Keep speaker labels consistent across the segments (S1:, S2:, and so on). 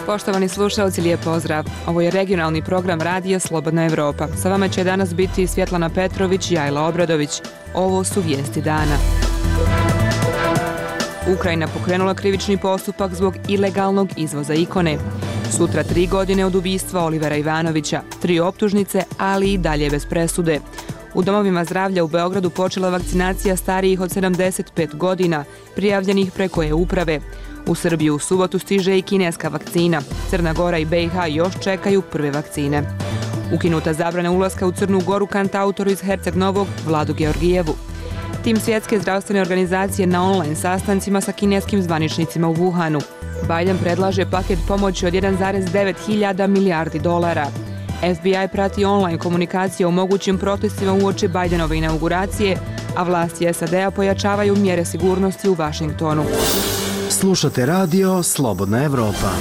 S1: Poštovani slušalci, lijep pozdrav. Ovo je regionalni program Radija Slobodna Evropa. Sa vama će danas biti Svjetlana Petrović i Ajla Obradović. Ovo su vijesti dana. Ukrajina pokrenula krivični postupak zbog ilegalnog izvoza ikone. Sutra 3 godine od ubistva Olivera Ivanovića, 3 optužnice, ali i dalje bez presude. U domovima zdravlja u Beogradu počela vakcinacija starijih od 75 godina, prijavljenih preko e-uprave. U Srbiju u subotu stiže i kineska vakcina. Crna Gora i BiH još čekaju prve vakcine. Ukinuta zabrana ulaska u Crnu Goru kantautoru iz Herceg Novog Vladu Georgijevu. Tim Svjetske zdravstvene organizacije na online sastancima sa kineskim zvaničnicima u Wuhanu. Biden predlaže paket pomoći od 1,9 hiljada milijardi dolara. FBI prati online komunikacije o mogućim protestima uoči Bidenove inauguracije, a vlasti SAD-a pojačavaju mjere sigurnosti u Vašingtonu.
S2: Slušate radio Slobodna Evropa.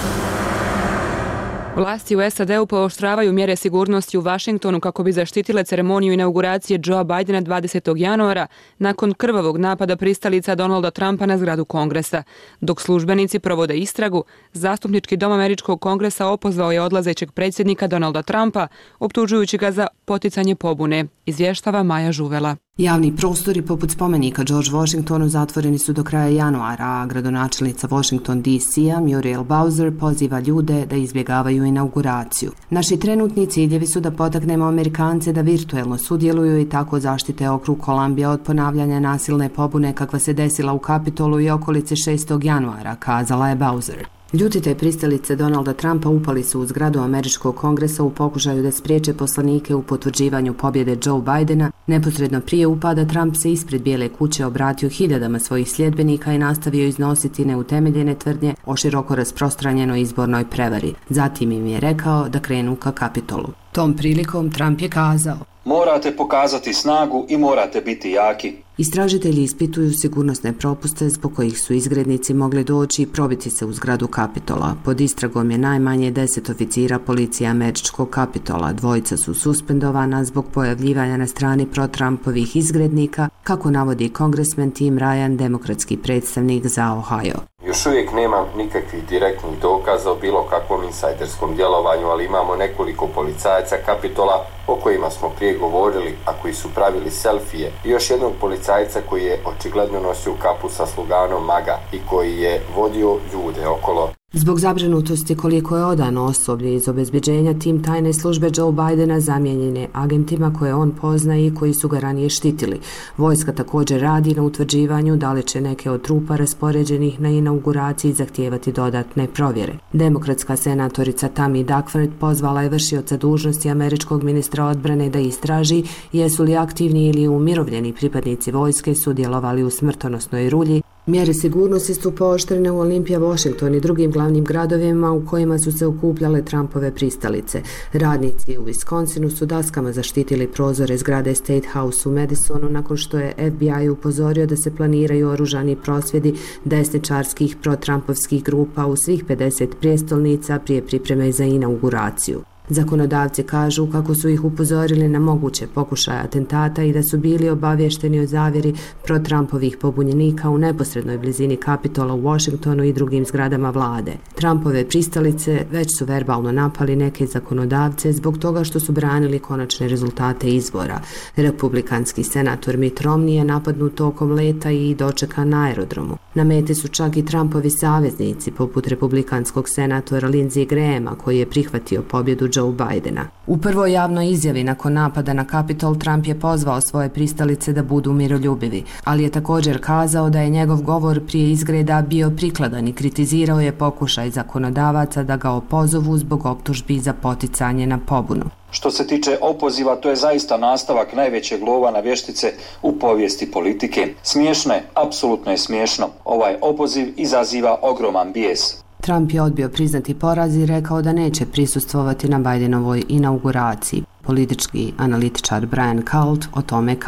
S1: Vlasti u SAD-u pooštravaju mjere sigurnosti u Vašingtonu kako bi zaštitile ceremoniju inauguracije Joea Bidena 20. januara nakon krvavog napada pristalica Donalda Trumpa na zgradu Kongresa. Dok službenici provode istragu, zastupnički dom Američkog kongresa opozvao je odlazećeg predsjednika Donalda Trumpa, optužujući ga za poticanje pobune, izvještava Maja Žuvela.
S3: Javni prostori poput spomenika George Washingtonu zatvoreni su do kraja januara, a gradonačelnica Washington DC-a Muriel Bowser poziva ljude da izbjegavaju inauguraciju. Naši trenutni ciljevi su da potaknemo Amerikance da virtuelno sudjeluju i tako zaštite okrug Kolumbija od ponavljanja nasilne pobune kakva se desila u Kapitolu i okolici 6. januara, kazala je Bowser. Ljutite pristalice Donalda Trumpa upali su u zgradu Američkog kongresa u pokušaju da spriječe poslanike u potvrđivanju pobjede Joe Bidena. Neposredno prije upada Trump se ispred Bijele kuće obratio hiljadama svojih sljedbenika i nastavio iznositi neutemeljene tvrdnje o široko rasprostranjenoj izbornoj prevari. Zatim im je rekao da krenu ka Kapitolu. Tom prilikom Trump je kazao:
S4: morate pokazati snagu i morate biti jaki.
S3: Istražitelji ispituju sigurnosne propuste zbog kojih su izgrednici mogli doći i probiti se u zgradu Kapitola. Pod istragom je najmanje 10 oficira policije Američkog Kapitola. 2 su suspendovana zbog pojavljivanja na strani pro-Trumpovih izgrednika, kako navodi kongresmen Tim Ryan, demokratski predstavnik za Ohio.
S5: Još uvijek nema nikakvih direktnih dokaza o bilo kakvom insajderskom djelovanju, ali imamo nekoliko policajaca Kapitola o kojima smo prije govorili, a koji su pravili selfije, i još jednog policajca koji je očigledno nosio kapu sa sloganom MAGA i koji je vodio ljude okolo.
S3: Zbog zabrinutosti koliko je odano osoblje iz obezbeđenja, tim tajne službe Joe Bidena zamijenjen je agentima koje on poznaje i koji su ga ranije štitili. Vojska također radi na utvrđivanju da li će neke od trupa raspoređenih na inauguraciji zahtijevati dodatne provjere. Demokratska senatorica Tammy Duckworth pozvala je vršioca dužnosti američkog ministra odbrane da istraži jesu li aktivni ili umirovljeni pripadnici vojske sudjelovali u smrtonosnoj rulji. Mjere sigurnosti su pooštrene u Olympia, Washington i drugim glavnim gradovima u kojima su se okupljale Trumpove pristalice. Radnici u Wisconsinu su daskama zaštitili prozore zgrade State House u Madisonu nakon što je FBI upozorio da se planiraju oružani prosvjedi desničarskih pro-Trumpovskih grupa u svih 50 prijestolnica prije pripreme za inauguraciju. Zakonodavci kažu kako su ih upozorili na moguće pokušaje atentata i da su bili obavješteni o zavjeri pro-Trumpovih pobunjenika u neposrednoj blizini Kapitola u Washingtonu i drugim zgradama vlade. Trumpove pristalice već su verbalno napali neke zakonodavce zbog toga što su branili konačne rezultate izbora. Republikanski senator Mitt Romney je napadnut tokom leta i dočekan na aerodromu. Na meti su čak i Trumpovi saveznici poput republikanskog senatora Lindsey Grahama koji je prihvatio pobjedu Joe Bidena. U prvoj javnoj izjavi nakon napada na Kapitol Trump je pozvao svoje pristalice da budu miroljubivi, ali je također kazao da je njegov govor prije izgreda bio prikladan i kritizirao je pokušaj zakonodavaca da ga opozovu zbog optužbi za poticanje na pobunu.
S4: Što se tiče opoziva, to je zaista nastavak najvećeg lova na vještice u povijesti politike. Smiješno je, apsolutno je smiješno. Ovaj opoziv izaziva ogroman bijes.
S3: Trump je odbio priznati poraz i rekao da neće prisustvovati na Bidenovoj inauguraciji. Politički analitičar Brian Kalt o tome kaže: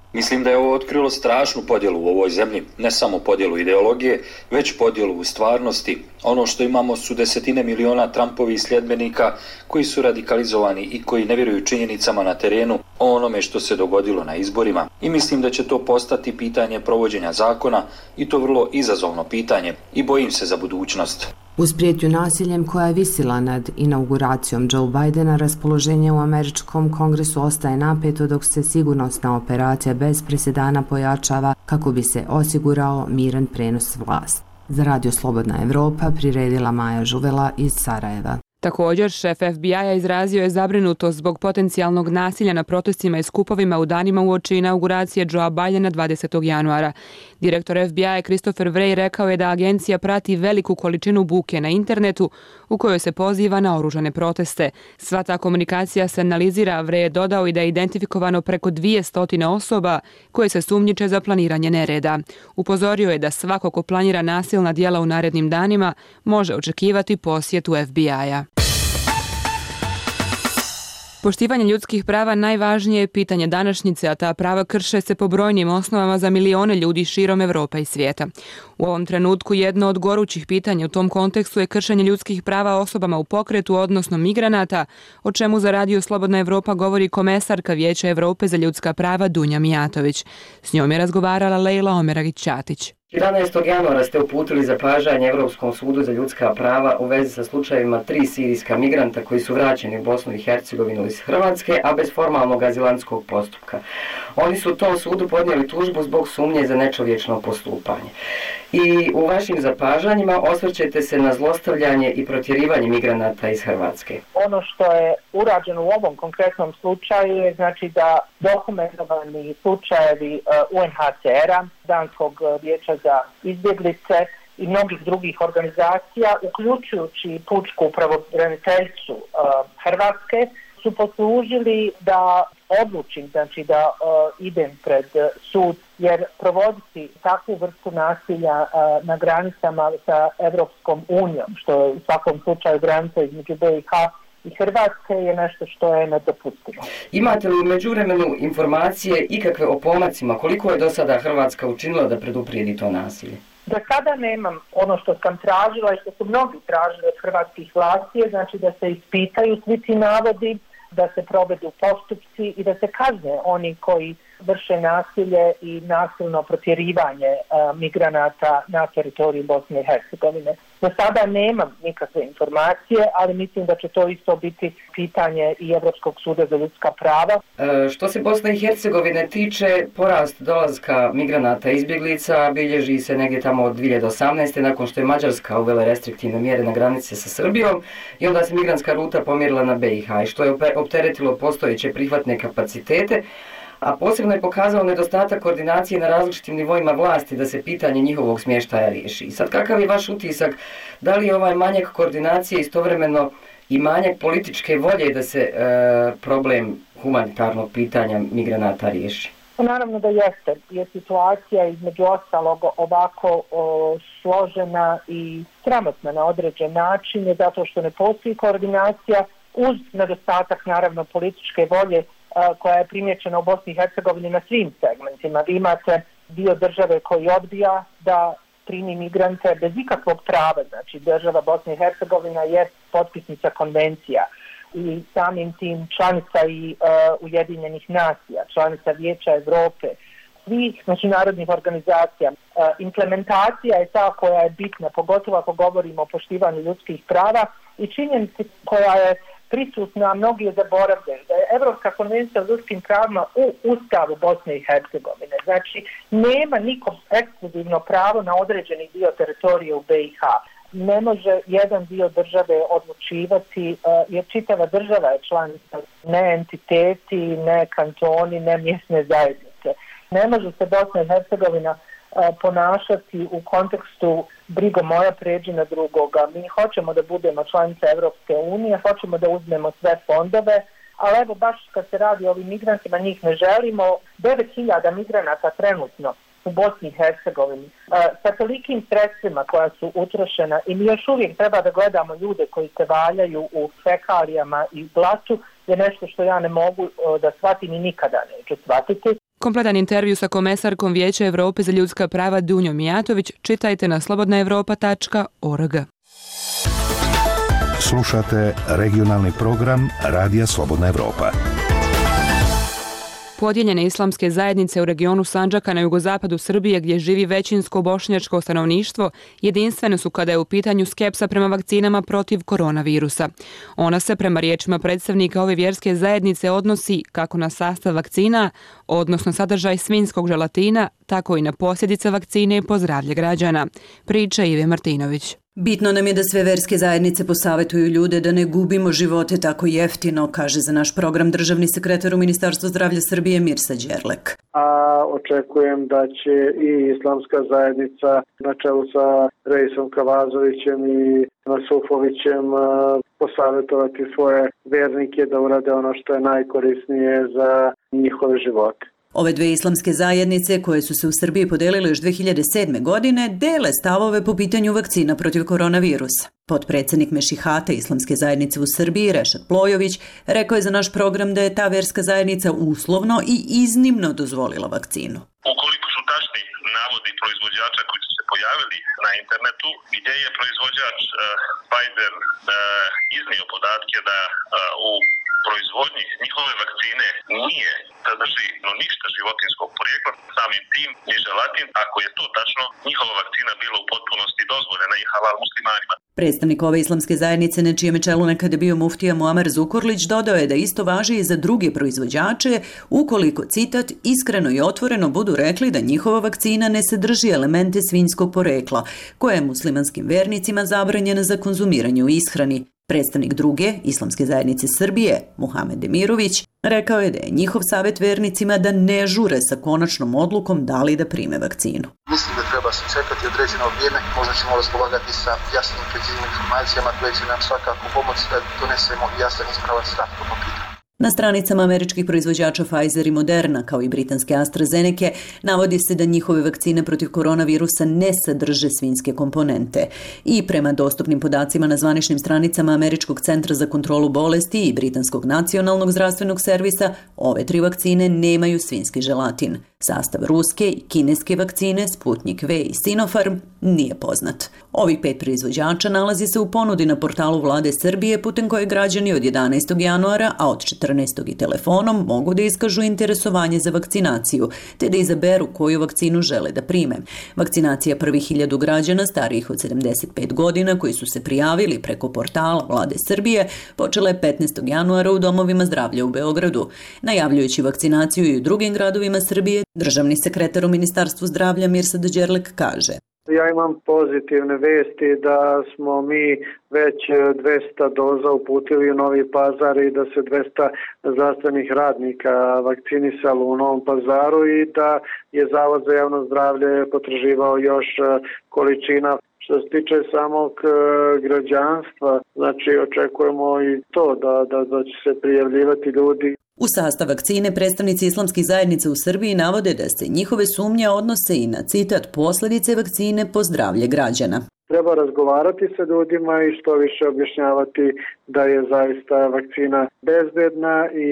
S4: Mislim da je ovo otkrilo strašnu podjelu u ovoj zemlji, ne samo podjelu ideologije, već podjelu u stvarnosti. Ono što imamo su desetine miliona Trumpovih sljedbenika koji su radikalizovani i koji ne vjeruju činjenicama na terenu o onome što se dogodilo na izborima. I mislim da će to postati pitanje provođenja zakona i to vrlo izazovno pitanje i bojim se za budućnost.
S3: Uz prijetnju nasiljem koja je visila nad inauguracijom Joe Bidena, raspoloženje u američkom kongresu ostaje napeto dok se sigurnosna operacija bez presedana pojačava kako bi se osigurao miran prenos vlasti. Za Radio Slobodna Evropa priredila Maja Žuvela iz Sarajeva.
S1: Također, šef FBI-a izrazio je zabrinutost zbog potencijalnog nasilja na protestima i skupovima u danima uoči inauguracije Joea Bidena 20. januara. Direktor FBI-a Christopher Wray rekao je da agencija prati veliku količinu buke na internetu u kojoj se poziva na oružane proteste. Sva ta komunikacija se analizira, Wray je dodao i da je identifikovano preko 200 osoba koje se sumnjiče za planiranje nereda. Upozorio je da svako ko planira nasilna djela u narednim danima može očekivati posjetu FBI-a. Poštivanje ljudskih prava najvažnije je pitanje današnjice, a ta prava krše se po brojnim osnovama za milione ljudi širom Evrope i svijeta. U ovom trenutku jedno od gorućih pitanja u tom kontekstu je kršenje ljudskih prava osobama u pokretu, odnosno migranata, o čemu za Radio Slobodna Evropa govori komesarka Vijeća Evrope za ljudska prava Dunja Mijatović. S njom je razgovarala Lejla Omeragić-Ćatić.
S6: 11. januara ste uputili zapažanje Europskom sudu za ljudska prava u vezi sa slučajevima 3 sirijska migranta koji su vraćeni u Bosnu i Hercegovinu iz Hrvatske, a bez formalnog azilantskog postupka. Oni su tom sudu podnijeli tužbu zbog sumnje za nečovječno postupanje. I u vašim zapažanjima osvrćete se na zlostavljanje i protjerivanje migranata iz Hrvatske.
S7: Ono što je urađeno u ovom konkretnom slučaju je znači da dokumentovani slučajevi UNHCR-a, Danskog vijeća za izbjeglice i mnogih drugih organizacija, uključujući pučku pravobraniteljicu Hrvatske, su poslužili da odlučim, znači da idem pred sud, jer provoditi takvu vrstu nasilja na granicama sa Evropskom unijom, što je u svakom slučaju granica između BiH i Hrvatske, je nešto što je nedopustivo.
S6: Imate li u međuvremenu informacije ikakve o pomacima? Koliko je do sada Hrvatska učinila da preduprijedi to nasilje?
S7: Da sada nemam ono što sam tražila i što su mnogi tražili od hrvatskih vlasti, znači da se ispitaju svi ti navodi, da se provedu postupci i da se kazne oni koji vrše nasilje i nasilno protjerivanje migranata na teritoriju Bosne i Hercegovine. Do sada nemam nikakve informacije, ali mislim da će to isto biti pitanje i Europskog suda za ljudska prava.
S6: Što se Bosne i Hercegovine tiče, porast dolaska migranata i izbjeglica bilježi se negdje tamo od 2018. nakon što je Mađarska uvela restriktivne mjere na granice sa Srbijom i onda se migrantska ruta pomjerila na BiH, što je opteretilo postojeće prihvatne kapacitete, a posebno je pokazao nedostatak koordinacije na različitim nivoima vlasti da se pitanje njihovog smještaja riješi. I sad, kakav je vaš utisak? Da li je ovaj manjak koordinacije istovremeno i manjak političke volje da se problem humanitarnog pitanja migranata riješi?
S7: Naravno da jeste, je situacija između ostalog ovako složena i sramotna na određen način, zato što ne postoji koordinacija uz nedostatak naravno političke volje koja je primjećena u Bosni i Hercegovini na svim segmentima. Vi imate dio države koji odbija da primi migrante bez ikakvog prava, znači država Bosne i Hercegovina je potpisnica konvencija i samim tim članica i Ujedinjenih nacija, članica Vijeća Evrope, svih međunarodnih organizacija. Implementacija je ta koja je bitna, pogotovo ako govorimo o poštivanju ljudskih prava i činjenici koja je prisutna, mnogi je zaboravljeni, da je Evropska konvencija o ljudskim pravima u Ustavu Bosne i Hercegovine. Znači, nema nikom ekskluzivno pravo na određeni dio teritorije u BiH. Ne može jedan dio države odlučivati, jer čitava država je članica, ne entiteti, ne kantoni, ne mjesne zajednice. Ne može se Bosna i Hercegovina ponašati u kontekstu brigo moja pređi na drugoga. Mi hoćemo da budemo članica Evropske unije, hoćemo da uzmemo sve fondove, ali evo baš kad se radi o ovim migrantima, njih ne želimo. 9.000 migranata trenutno u Bosni i Hercegovini. Sa tolikim sredstvima koja su utrošena i mi još uvijek treba da gledamo ljude koji se valjaju u fekalijama i blatu, je nešto što ja ne mogu da shvatim i nikada neću shvatiti.
S1: Kompletan intervju sa komesarkom Vijeća Evrope za ljudska prava Dunjom Mijatović čitajte na slobodnaevropa.org.
S8: Slušate regionalni program Radija Slobodna Evropa.
S1: Podijeljene islamske zajednice u regionu Sandžaka na jugozapadu Srbije gdje živi većinsko bošnjačko stanovništvo jedinstvene su kada je u pitanju skepsa prema vakcinama protiv koronavirusa. Ona se prema riječima predstavnika ove vjerske zajednice odnosi kako na sastav vakcina, odnosno sadržaj svinjskog želatina, tako i na posljedice vakcine po zdravlje građana. Priča Ive Martinović.
S9: Bitno nam je da sve verske zajednice posavjetuju ljude da ne gubimo živote tako jeftino, kaže za naš program državni sekretar u Ministarstvu zdravlja Srbije Mirsa Đerlek.
S10: A očekujem da će i islamska zajednica na čelu sa Reisom Kavazovićem i Nasufovićem posavjetovati svoje vernike da urade ono što je najkorisnije za njihove živote.
S9: Ove dve islamske zajednice, koje su se u Srbiji podelile još 2007. godine, dele stavove po pitanju vakcina protiv koronavirusa. Potpredsjednik Mešihata islamske zajednice u Srbiji, Rešad Plojović, rekao je za naš program da je ta verska zajednica uslovno i iznimno dozvolila vakcinu.
S11: Ukoliko su tačni navodi proizvođača koji su se pojavili na internetu, gdje je proizvođač Pfizer iznio podatke da u proizvodnji njihove vakcine nije sadrži ništa životinskog porijekla, samim tim ni želatin, ako je to tačno, njihova vakcina bila u potpunosti dozvoljena i halal muslimanima.
S9: Predstavnik ove islamske zajednice, na čijem čelu nekada bio muftija Muamer Zukorlić, dodao je da isto važi i za druge proizvođače, ukoliko, citat, iskreno i otvoreno budu rekli da njihova vakcina ne sadrži elemente svinjskog porekla, koja je muslimanskim vernicima zabranjena za konzumiranje u ishrani. Predstavnik druge, islamske zajednice Srbije, Muhamed Emirović, rekao je da je njihov savjet vernicima da ne žure sa konačnom odlukom da li da prime vakcinu.
S12: Mislim da treba se čekati određeno vrijeme, možda ćemo raspolagati sa jasnim, preciznim informacijama koje će nam svakako pomoći da donesemo jasan ispravan stav po pitanju.
S9: Na stranicama američkih proizvođača Pfizer i Moderna, kao i britanske AstraZeneca, navodi se da njihove vakcine protiv koronavirusa ne sadrže svinjske komponente. I prema dostupnim podacima na zvaničnim stranicama Američkog centra za kontrolu bolesti i Britanskog nacionalnog zdravstvenog servisa, ove tri vakcine nemaju svinjski želatin. Sastav ruske i kineske vakcine Sputnik V i Sinopharm nije poznat. Ovih 5 proizvođača nalazi se u ponudi na portalu Vlade Srbije, putem koje građani od 11. januara, a od 14. i telefonom mogu da iskažu interesovanje za vakcinaciju, te da izaberu koju vakcinu žele da prime. Vakcinacija prvih 1000 građana starijih od 75 godina koji su se prijavili preko portala Vlade Srbije počela je 15. januara u domovima zdravlja u Beogradu. Najavljujući vakcinaciju i u drugim gradovima Srbije, državni sekretar u Ministarstvu zdravlja Mirsa Đerlek kaže:
S10: Ja imam pozitivne vesti da smo mi već 200 doza uputili u Novi Pazar i da se 200 zdravstvenih radnika vakcinisalo u Novom Pazaru i da je Zavod za javno zdravlje potraživao još količina. Što se tiče samog građanstva, znači očekujemo i to da će se prijavljivati ljudi.
S9: U sastav vakcine predstavnici islamskih zajednica u Srbiji navode da se njihove sumnje odnose i na, citat, posljedice vakcine po zdravlje građana.
S10: Treba razgovarati sa ljudima i što više objašnjavati da je zaista vakcina bezbedna i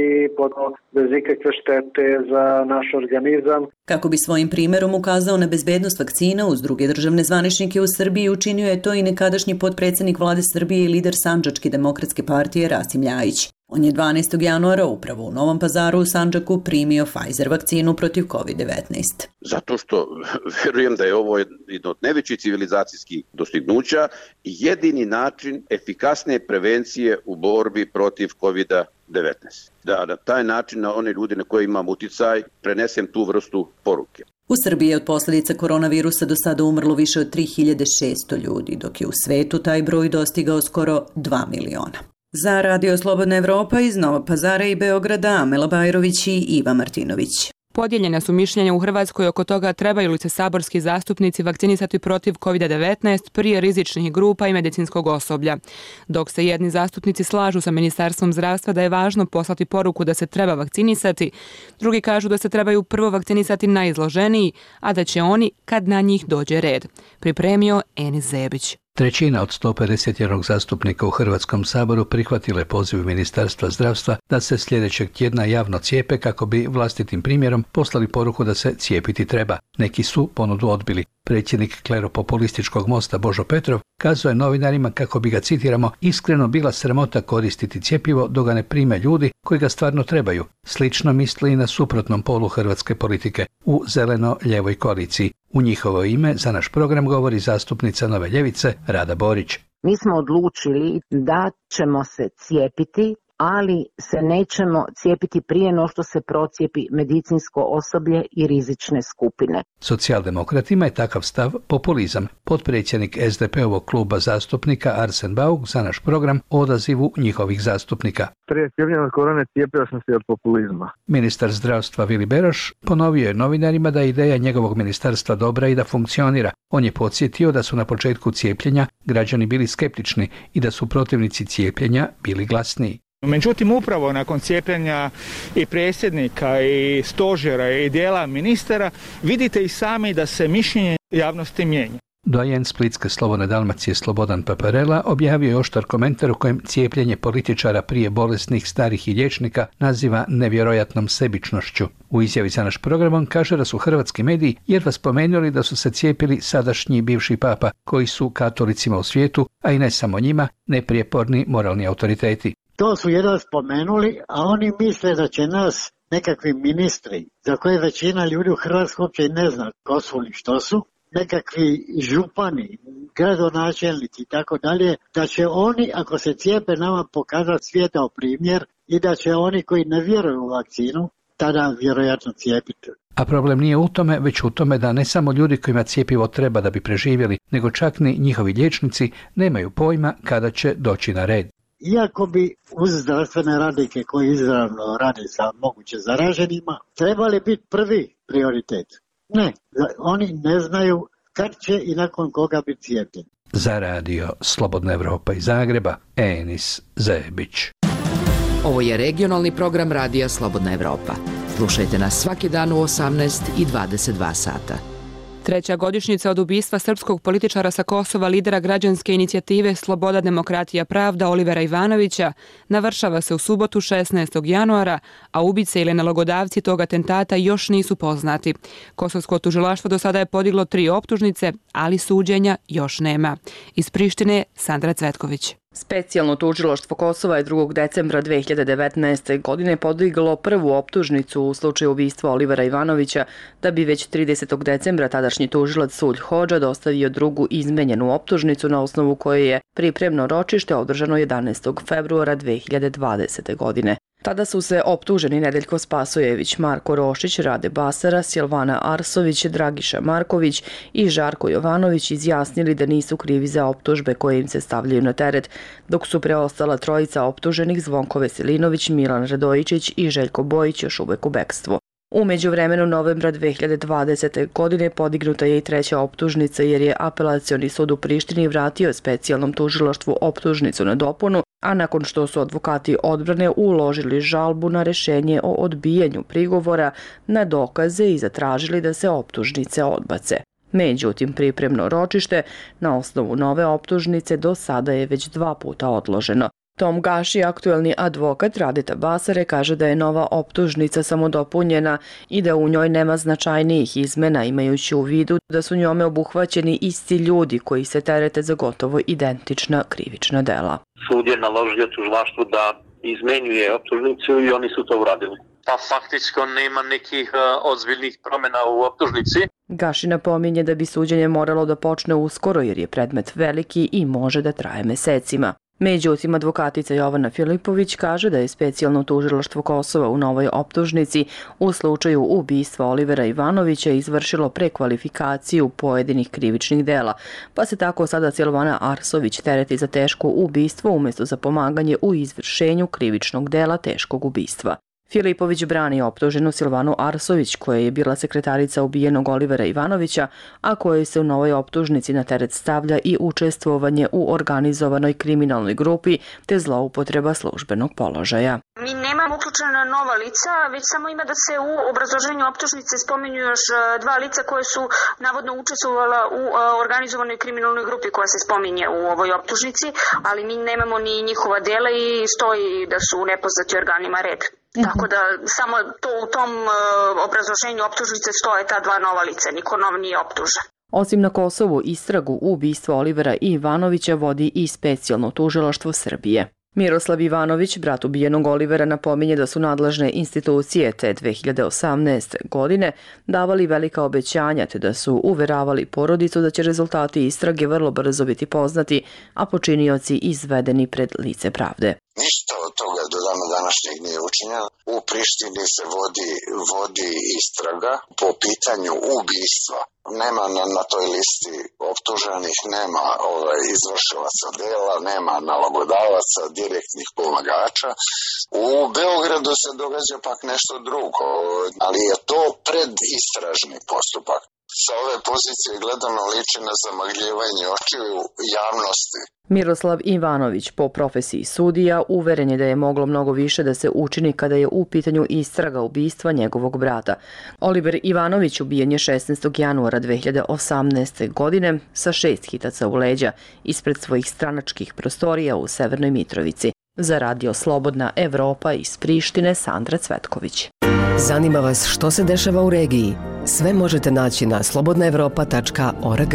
S10: bez ikakve štete za naš organizam.
S9: Kako bi svojim primjerom ukazao na bezbednost vakcina uz druge državne zvaničnike u Srbiji, učinio je to i nekadašnji potpredsjednik Vlade Srbije i lider Sandžačke demokratske partije Rasim Ljajić. On je 12. januara upravo u Novom Pazaru u Sandžaku primio Pfizer vakcinu protiv COVID-19.
S13: Zato što verujem da je ovo jedno od najvećih civilizacijskih dostignuća i jedini način efikasne prevencije u borbi protiv COVID-19. Da na taj način na one ljudi na koje imam uticaj prenesem tu vrstu poruke.
S9: U Srbiji je od posljedica koronavirusa do sada umrlo više od 3600 ljudi, dok je u svetu taj broj dostigao skoro 2 miliona. Za Radio Slobodna Evropa iz Novog Pazara i Beograda, Amela Bajrović i Iva Martinović.
S1: Podijeljena su mišljenja u Hrvatskoj oko toga trebaju li se saborski zastupnici vakcinisati protiv COVID-19 prije rizičnih grupa i medicinskog osoblja. Dok se jedni zastupnici slažu sa Ministarstvom zdravstva da je važno poslati poruku da se treba vakcinisati, drugi kažu da se trebaju prvo vakcinisati najizloženiji, a da će oni kad na njih dođe red. Pripremio Enis Zebić.
S14: Trećina od 151 zastupnika u Hrvatskom saboru prihvatile poziv Ministarstva zdravstva da se sljedećeg tjedna javno cijepe kako bi vlastitim primjerom poslali poruku da se cijepiti treba. Neki su ponudu odbili. Predsjednik kleropopulističkog Mosta Božo Petrov kazao je novinarima kako bi ga, citiramo, iskreno bila sramota koristiti cjepivo dok ga ne prime ljudi koji ga stvarno trebaju. Slično misli i na suprotnom polu hrvatske politike, u zeleno-ljevoj koaliciji. U njihovo ime za naš program govori zastupnica Nove ljevice Rada Borić.
S15: Mi smo odlučili da ćemo se cijepiti, ali se nećemo cijepiti prije no što se procijepi medicinsko osoblje i rizične skupine.
S14: Socijaldemokratima je takav stav populizam. Potpredsjednik SDP-ovog kluba zastupnika Arsen Bauk za naš program o odazivu njihovih zastupnika.
S16: Prije cijepljenja od korone cijepio sam se od populizma.
S14: Ministar zdravstva Vili Beroš ponovio je novinarima da je ideja njegovog ministarstva dobra i da funkcionira. On je podsjetio da su na početku cijepljenja građani bili skeptični i da su protivnici cijepljenja bili glasniji.
S17: Međutim, upravo nakon cijepljenja i predsjednika i stožera i dijela ministara, vidite i sami da se mišljenje javnosti mijenja.
S14: Dojen Splitske Slobodne Dalmacije Slobodan Paparela objavio je oštar komentar u kojem cijepljenje političara prije bolesnih, starih i liječnika naziva nevjerojatnom sebičnošću. U izjavi za naš program on kaže da su hrvatski mediji jedva spomenuli da su se cijepili sadašnji bivši papa, koji su katolicima u svijetu, a i ne samo njima, neprijeporni moralni autoriteti.
S18: To su jedva spomenuli, a oni misle da će nas nekakvi ministri, za koje većina ljudi u Hrvatskoj uopće ne zna ko su ili što su, nekakvi župani, gradonačelnici i tako dalje, da će oni, ako se cijepe, nama pokazati svijetao primjer i da će oni koji ne vjeruju u vakcinu tada vjerojatno cijepiti.
S14: A problem nije u tome, već u tome da ne samo ljudi kojima cijepivo treba da bi preživjeli, nego čak ni njihovi liječnici nemaju pojma kada će doći na red.
S18: Iako bi uz zdravstvene radnike koji izravno rade sa moguće zaraženima, trebali biti prvi prioritet. Ne, oni ne znaju kad će i nakon koga biti cijepljeni.
S14: Za radio Slobodna Evropa iz Zagreba, Enis Zebić.
S19: Ovo je regionalni program radija Slobodna Evropa. Slušajte nas svaki dan u 18 i 22 sata.
S1: Treća godišnjica od ubistva srpskog političara sa Kosova, lidera građanske inicijative Sloboda, demokratija, pravda Olivera Ivanovića navršava se u subotu 16. januara, a ubice ili nalogodavci tog atentata još nisu poznati. Kosovsko tužilaštvo do sada je podiglo 3 optužnice, ali suđenja još nema. Iz Prištine, Sandra Cvetković.
S20: Specijalno tužilaštvo Kosova je 2. decembra 2019. godine podiglo prvu optužnicu u slučaju ubistva Olivera Ivanovića, da bi već 30. decembra tadašnji tužilac Sulj Hodža dostavio drugu izmenjenu optužnicu na osnovu koje je pripremno ročište održano 11. februara 2020. godine. Tada su se optuženi Nedeljko Spasojević, Marko Rošić, Rade Basara, Silvana Arsović, Dragiša Marković i Žarko Jovanović izjasnili da nisu krivi za optužbe koje im se stavljaju na teret, dok su preostala trojica optuženih Zvonko Veselinović, Milan Radojičić i Željko Bojić još uvek u bekstvu. U međuvremenu novembra 2020. godine podignuta je i treća optužnica jer je Apelacioni sud u Prištini vratio specijalnom tužilaštvu optužnicu na dopunu, a nakon što su advokati odbrane uložili žalbu na rešenje o odbijanju prigovora na dokaze i zatražili da se optužnice odbace. Međutim, pripremno ročište na osnovu nove optužnice do sada je već 2 puta odloženo. Tom Gaši, aktuelni advokat Radeta Basare, kaže da je nova optužnica samo dopunjena i da u njoj nema značajnijih izmena, imajući u vidu da su njome obuhvaćeni isti ljudi koji se terete za gotovo identična krivična dela.
S21: Sud je naložio tužilaštvu da izmenjuje optužnicu i oni su to uradili. Pa faktički nema nekih ozbiljnih promjena u optužnici.
S20: Gaši napominje da bi suđenje moralo da počne uskoro jer je predmet veliki i može da traje mesecima. Međutim, advokatica Jovana Filipović kaže da je specijalno tužilaštvo Kosova u novoj optužnici u slučaju ubistva Olivera Ivanovića izvršilo prekvalifikaciju pojedinih krivičnih dela, pa se tako sada Silvana Arsović tereti za teško ubistvo umjesto za pomaganje u izvršenju krivičnog dela teškog ubistva. Filipović brani optuženu Silvanu Arsović, koja je bila sekretarica ubijenog Olivera Ivanovića, a kojoj se u novoj optužnici na teret stavlja i učestvovanje u organizovanoj kriminalnoj grupi te zloupotreba službenog položaja.
S2: Mi nemamo uključena nova lica, već samo ima da se u obrazloženju optužnice spominju još 2 lica koje su navodno učestvovala u organizovanoj kriminalnoj grupi koja se spominje u ovoj optužnici, ali mi nemamo ni njihova dela i stoji da su nepoznati organima red. Tako da samo to u tom obrazloženju optužnice stoje ta 2 nova lica, niko nov nije optužen.
S20: Osim na Kosovu, istragu u ubistvo Olivera i Ivanovića vodi i specijalno tužilaštvo Srbije. Miroslav Ivanović, brat ubijenog Olivera, napominje da su nadležne institucije te 2018. godine davali velika obećanja te da su uveravali porodicu da će rezultati istrage vrlo brzo biti poznati, a počinioci izvedeni pred lice pravde.
S22: Ništa od toga do dana današnjeg nije učinjeno. U Prištini se vodi istraga po pitanju ubistva. Nema na toj listi optuženih, nema izvršilaca dela, nema nalogodavaca, direktnih pomagača. U Beogradu se događa pak nešto drugo, ali je to predistražni postupak. Sa ove pozicije gledano liči na zamagljivanje očiju javnosti.
S20: Miroslav Ivanović, po profesiji sudija, uveren je da je moglo mnogo više da se učini kada je u pitanju istraga ubistva njegovog brata. Oliver Ivanović ubijen je 16. januara 2018. godine sa 6 hitaca u leđa ispred svojih stranačkih prostorija u Severnoj Mitrovici. Za Radio Slobodna Evropa iz Prištine, Sandra Cvetković.
S23: Zanima vas što se dešava u regiji? Sve možete naći na slobodnaevropa.org.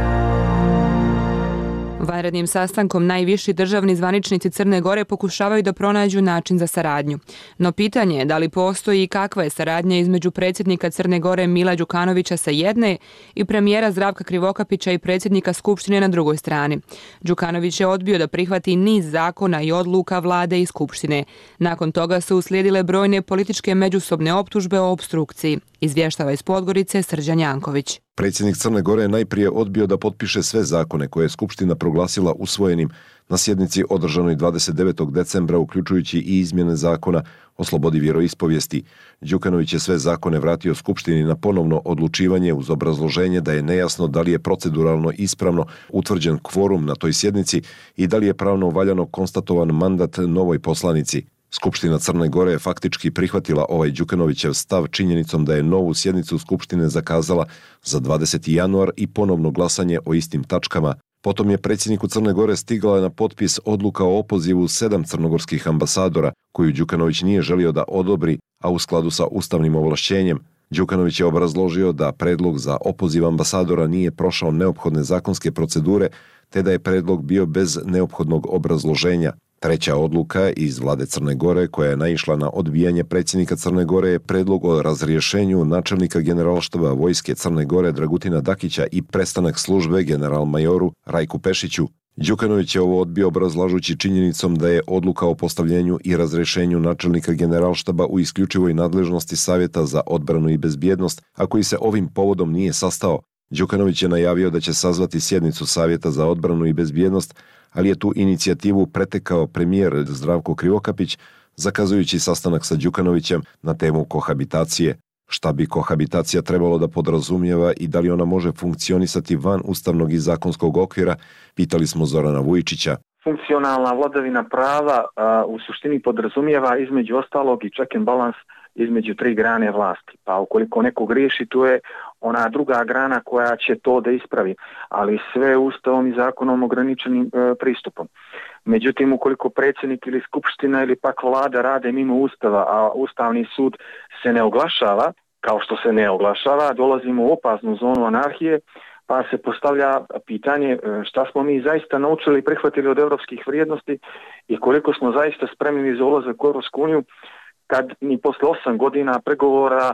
S1: Vanrednim sastankom najviši državni zvaničnici Crne Gore pokušavaju da pronađu način za saradnju. No pitanje je da li postoji i kakva je saradnja između predsjednika Crne Gore Mila Đukanovića sa jedne i premijera Zdravka Krivokapića i predsjednika Skupštine na drugoj strani. Đukanović je odbio da prihvati niz zakona i odluka vlade i Skupštine. Nakon toga su uslijedile brojne političke međusobne optužbe o opstrukciji. Izvještava iz Podgorice Srđan Janković.
S24: Predsjednik Crne Gore je najprije odbio da potpiše sve zakone koje je Skupština proglasila usvojenim na sjednici održanoj 29. decembra, uključujući i izmjene zakona o slobodi vjeroispovijesti. Đukanović je sve zakone vratio Skupštini na ponovno odlučivanje uz obrazloženje da je nejasno da li je proceduralno ispravno utvrđen kvorum na toj sjednici i da li je pravno valjano konstatovan mandat novoj poslanici. Skupština Crne Gore je faktički prihvatila ovaj Đukanovićev stav činjenicom da je novu sjednicu Skupštine zakazala za 20. januar i ponovno glasanje o istim tačkama. Potom je predsjedniku Crne Gore stigla na potpis odluka o opozivu 7 crnogorskih ambasadora, koju Đukanović nije želio da odobri, a u skladu sa ustavnim ovlašćenjem. Đukanović je obrazložio da predlog za opoziv ambasadora nije prošao neophodne zakonske procedure, te da je predlog bio bez neophodnog obrazloženja. Treća odluka iz vlade Crne Gore koja je naišla na odbijanje predsjednika Crne Gore je predlog o razrješenju načelnika generalštaba vojske Crne Gore Dragutina Dakića i prestanak službe general-majoru Rajku Pešiću. Đukanović je ovo odbio obrazlažući činjenicom da je odluka o postavljenju i razrješenju načelnika generalštaba u isključivoj nadležnosti Savjeta za odbranu i bezbjednost, a koji se ovim povodom nije sastao. Đukanović je najavio da će sazvati sjednicu Savjeta za odbranu i bezbjednost, ali je tu inicijativu pretekao premijer Zdravko Krivokapić, zakazujući sastanak sa Đukanovićem na temu kohabitacije. Šta bi kohabitacija trebalo da podrazumijeva i da li ona može funkcionisati van ustavnog i zakonskog okvira, pitali smo Zorana Vujičića.
S25: Funkcionalna vladavina prava u suštini podrazumijeva između ostalog i check and balance između 3 grane vlasti. Pa ukoliko neko griješi, tu je ona druga grana koja će to da ispravi, ali sve ustavom i zakonom ograničenim pristupom. Međutim, ukoliko predsjednik ili skupština ili pak vlada rade mimo ustava, a Ustavni sud se ne oglašava, kao što se ne oglašava, dolazimo u opasnu zonu anarhije, pa se postavlja pitanje šta smo mi zaista naučili i prihvatili od evropskih vrijednosti i koliko smo zaista spremni za ulazak u Europsku uniju, kad ni posle 8 godina pregovora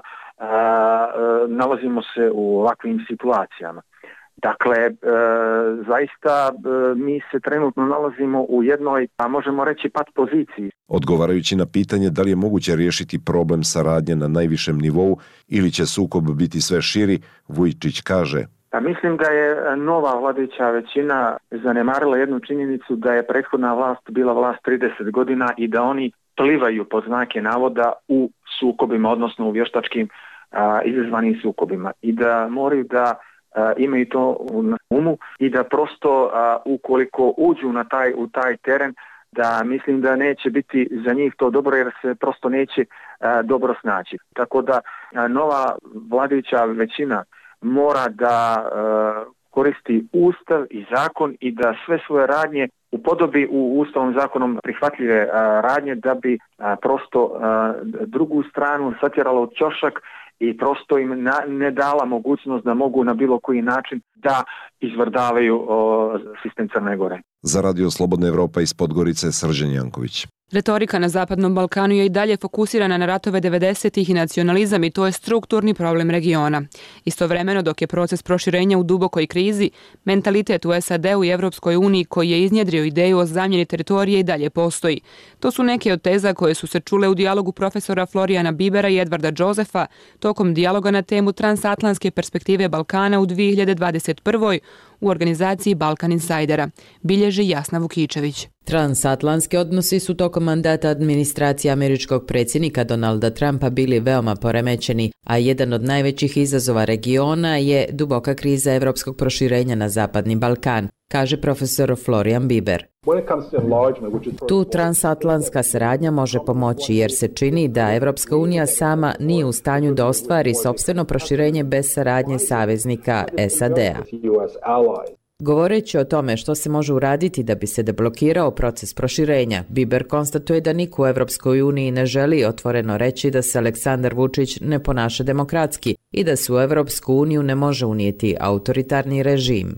S25: nalazimo se u ovakvim situacijama. Dakle, zaista mi se trenutno nalazimo u jednoj, a možemo reći, pat poziciji.
S24: Odgovarajući na pitanje da li je moguće riješiti problem saradnje na najvišem nivou ili će sukob biti sve širi, Vujičić kaže:
S25: Mislim da je nova vladajuća većina zanemarila jednu činjenicu da je prethodna vlast bila vlast 30 godina i da oni plivaju pod znake navoda u sukobima, odnosno u vještačkim izazvanim sukobima i da moraju da imaju to na umu i da prosto ukoliko uđu u taj teren, da mislim da neće biti za njih to dobro jer se prosto neće dobro snaći. Tako da nova vladajuća većina mora da koristi ustav i zakon i da sve svoje radnje upodobi u ustavom zakonom prihvatljive radnje da bi prosto drugu stranu satjerala u ćošak i prosto im ne dala mogućnost da mogu na bilo koji način da izvrdavaju sistem Crne Gore.
S24: Za Radio Slobodna Evropa iz Podgorice, Srđan Janković.
S1: Retorika na Zapadnom Balkanu je i dalje fokusirana na ratove 90-ih i nacionalizam i to je strukturni problem regiona. Istovremeno, dok je proces proširenja u dubokoj krizi, mentalitet u SAD-u i Evropskoj uniji koji je iznjedrio ideju o zamjeni teritorije i dalje postoji. To su neke od teza koje su se čule u dijalogu profesora Florijana Bibera i Edvarda Josefa tokom dijaloga na temu transatlantske perspektive Balkana u 2021. u organizaciji Balkan Insidera, bilježi Jasna Vukičević.
S3: Transatlantski odnosi su tokom mandata administracije američkog predsjednika Donalda Trumpa bili veoma poremećeni, a jedan od najvećih izazova regiona je duboka kriza evropskog proširenja na Zapadni Balkan, kaže profesor Florian Biber. Tu transatlantska saradnja može pomoći jer se čini da Evropska unija sama nije u stanju da ostvari sopstveno proširenje bez saradnje saveznika SAD-a. Govoreći o tome što se može uraditi da bi se deblokirao proces proširenja, Biber konstatuje da niko u Evropskoj uniji ne želi otvoreno reći da se Aleksandar Vučić ne ponaša demokratski i da se u Evropsku uniju ne može unijeti autoritarni režim.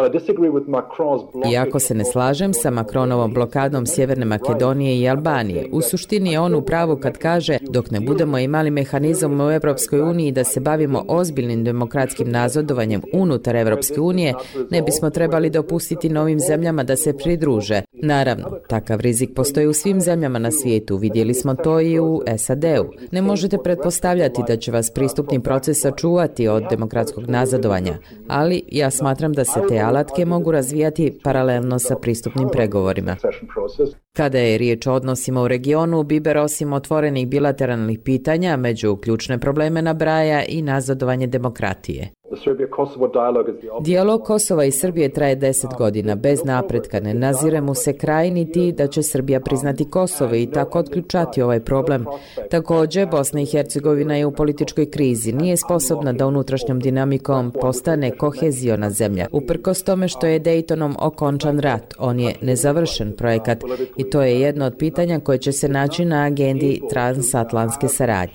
S3: Iako se ne slažem sa Macronovom blokadom Sjeverne Makedonije i Albanije, u suštini je on u pravu kad kaže dok ne budemo imali mehanizam u Evropskoj uniji da se bavimo ozbiljnim demokratskim nazadovanjem unutar Evropske unije, ne bismo trebali dopustiti novim zemljama da se pridruže. Naravno, takav rizik postoji u svim zemljama na svijetu, vidjeli smo to i u SAD-u. Ne možete pretpostavljati da će vas pristupni proces sačuvati od demokratskog nazadovanja, ali ja smatram da se te alatke mogu razvijati paralelno sa pristupnim pregovorima. Kada je riječ o odnosima u regionu, Biber osim otvorenih bilateralnih pitanja među ključne probleme nabraja i nazadovanje demokratije. Dijalog Kosova i Srbije traje 10 godina. Bez napretka ne nazire mu se kraj niti da će Srbija priznati Kosovo i tako otključati ovaj problem. Također, Bosna i Hercegovina je u političkoj krizi. Nije sposobna da unutrašnjom dinamikom postane koheziona zemlja. Uprkos tome što je Daytonom okončan rat, on je nezavršen projekat i to je jedno od pitanja koje će se naći na agendi transatlantske saradnje.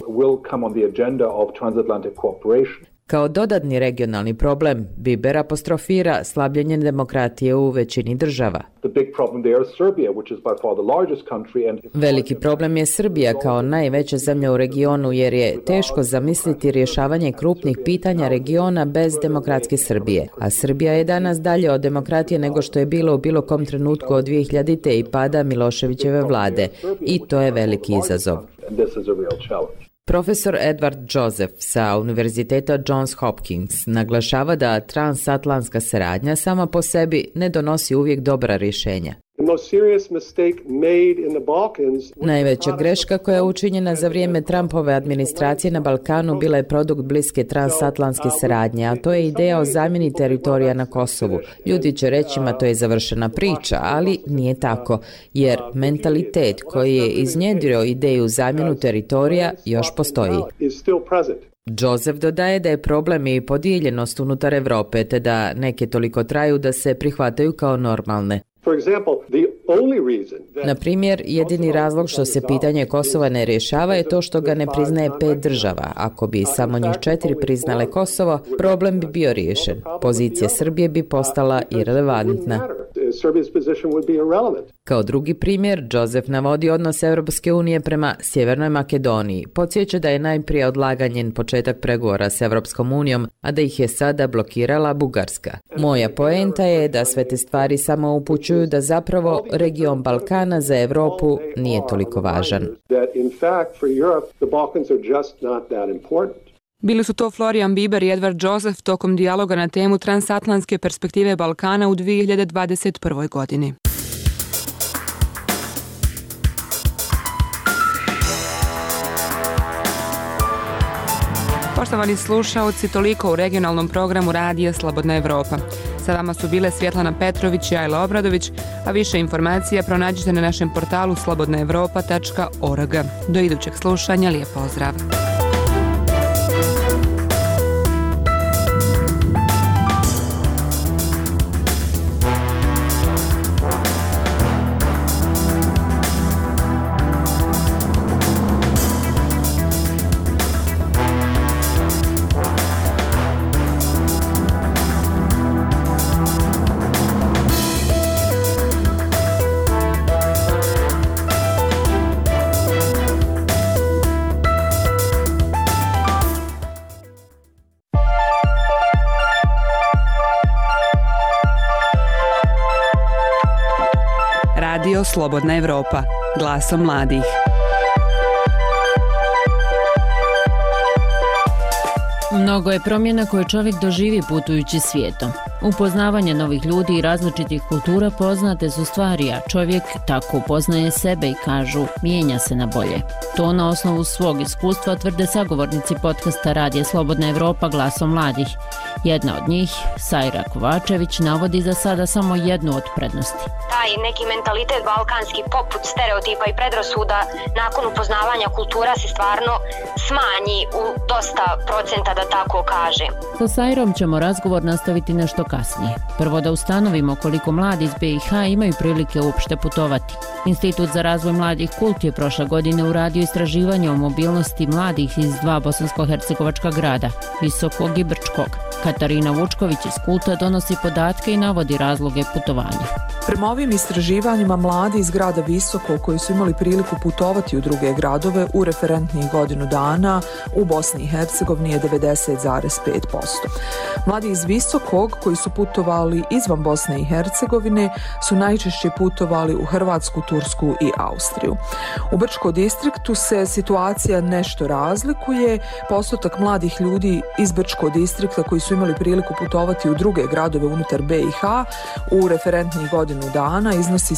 S3: Kao dodatni regionalni problem, Biber apostrofira slabljenje demokratije u većini država. Veliki problem je Srbija kao najveća zemlja u regionu jer je teško zamisliti rješavanje krupnih pitanja regiona bez demokratske Srbije. A Srbija je danas dalje od demokratije nego što je bilo u bilo kom trenutku od 2000. i pada Miloševićeve vlade. I to je veliki izazov. Profesor Edward Joseph sa Univerziteta Johns Hopkins naglašava da transatlantska saradnja sama po sebi ne donosi uvijek dobra rješenja. Najveća greška koja je učinjena za vrijeme Trumpove administracije na Balkanu bila je produkt bliske transatlantske saradnje, a to je ideja o zamjeni teritorija na Kosovu. Ljudi će reći ma to je završena priča, ali nije tako, jer mentalitet koji je iznjedrio ideju zamjenu teritorija još postoji. Joseph dodaje da je problem i podijeljenost unutar Europe, te da neke toliko traju da se prihvataju kao normalne. Na primjer, jedini razlog što se pitanje Kosova ne rješava je to što ga ne priznaje 5 država. Ako bi samo njih 4 priznale Kosovo, problem bi bio riješen. Pozicija Srbije bi postala irelevantna. Kao drugi primjer, Joseph navodi odnos Europske unije prema Sjevernoj Makedoniji. Podsjeća da je najprije odlaganjen početak pregovora s Europskom unijom, a da ih je sada blokirala Bugarska. Moja poenta je da sve te stvari samo upućuju da zapravo region Balkana za Europu nije toliko važan.
S1: Bili su to Florian Biber i Edward Joseph tokom dijaloga na temu transatlantske perspektive Balkana u 2021. godini. Poštovani slušaoci, toliko u regionalnom programu Radija Slobodna Evropa. Sa vama su bile Svjetlana Petrović i Ajla Obradović, a više informacija pronađite na našem portalu slobodnaevropa.org. Do idućeg slušanja, lijep pozdrav! Radio Slobodna Evropa, glasom mladih.
S4: Mnogo je promjena koje čovjek doživi putujući svijetom. Upoznavanje novih ljudi i različitih kultura poznate su stvari, a čovjek tako upoznaje sebe i kažu, mijenja se na bolje. To na osnovu svog iskustva tvrde sagovornici podcasta Radija Slobodna Evropa glasom mladih. Jedna od njih, Sajra Kovačević, navodi za sada samo jednu od prednosti.
S5: Taj neki mentalitet balkanski poput stereotipa i predrasuda nakon upoznavanja kultura se stvarno smanji u dosta procenta, da tako kažem.
S4: Sa Sajrom ćemo razgovor nastaviti nešto kasnije. Prvo da ustanovimo koliko mladi iz BiH imaju prilike uopšte putovati. Institut za razvoj mladih Kult je prošle godine uradio istraživanje o mobilnosti mladih iz dva bosansko-hercegovačka grada, Visokog i Brčkog. Katarina Vučković iz Kulta donosi podatke i navodi razloge putovanja.
S6: Prema ovim istraživanjima, mladi iz grada Visoko koji su imali priliku putovati u druge gradove u referentnih godinu dana u Bosni i Hercegovini je 90,5%. Mladi iz Visokog koji su putovali izvan Bosne i Hercegovine su najčešće putovali u Hrvatsku, Tursku i Austriju. U Brčkom distriktu se situacija nešto razlikuje. Postotak mladih ljudi iz Brčkog distrikta koji su imali priliku putovati u druge gradove unutar BiH u referentnih godinu dana iznosi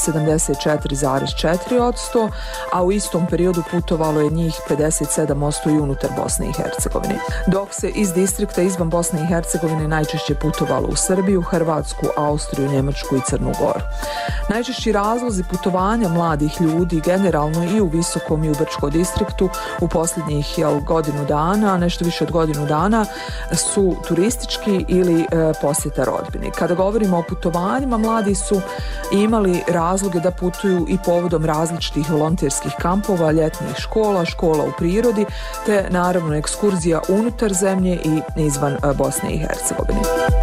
S6: 74,4%, a u istom periodu putovalo je njih 57% i unutar Bosne i Hercegovine. Dok se iz distrikta izvan Bosne i Hercegovine najčešće putovalo u Srbiju, Hrvatsku, Austriju, Njemačku i Crnu Goru. Najčešći razlozi putovanja mladih ljudi generalno i u Visokom i u Brčkom distriktu u posljednjih godinu dana, nešto više od godinu dana, su turistički ili posjeta rodbini. Kada govorimo o putovanjima, mladi su imali razloge da putuju i povodom različitih volonterskih kampova, ljetnih škola, škola u prirodi, te naravno ekskurzija unutar zemlje i izvan Bosne i Hercegovine.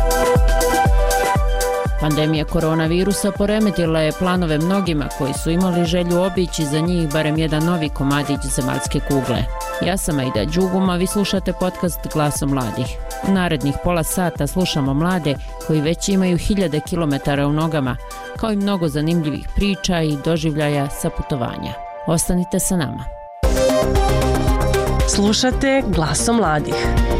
S4: Pandemija koronavirusa poremetila je planove mnogima koji su imali želju obići za njih barem jedan novi komadić zemaljske kugle. Ja sam Aida Đuguma, vi slušate podcast Glasom mladih. U narednih pola sata slušamo mlade koji već imaju 1000 kilometara u nogama, kao i mnogo zanimljivih priča i doživljaja sa putovanja. Ostanite sa nama.
S7: Slušate Glasom mladih.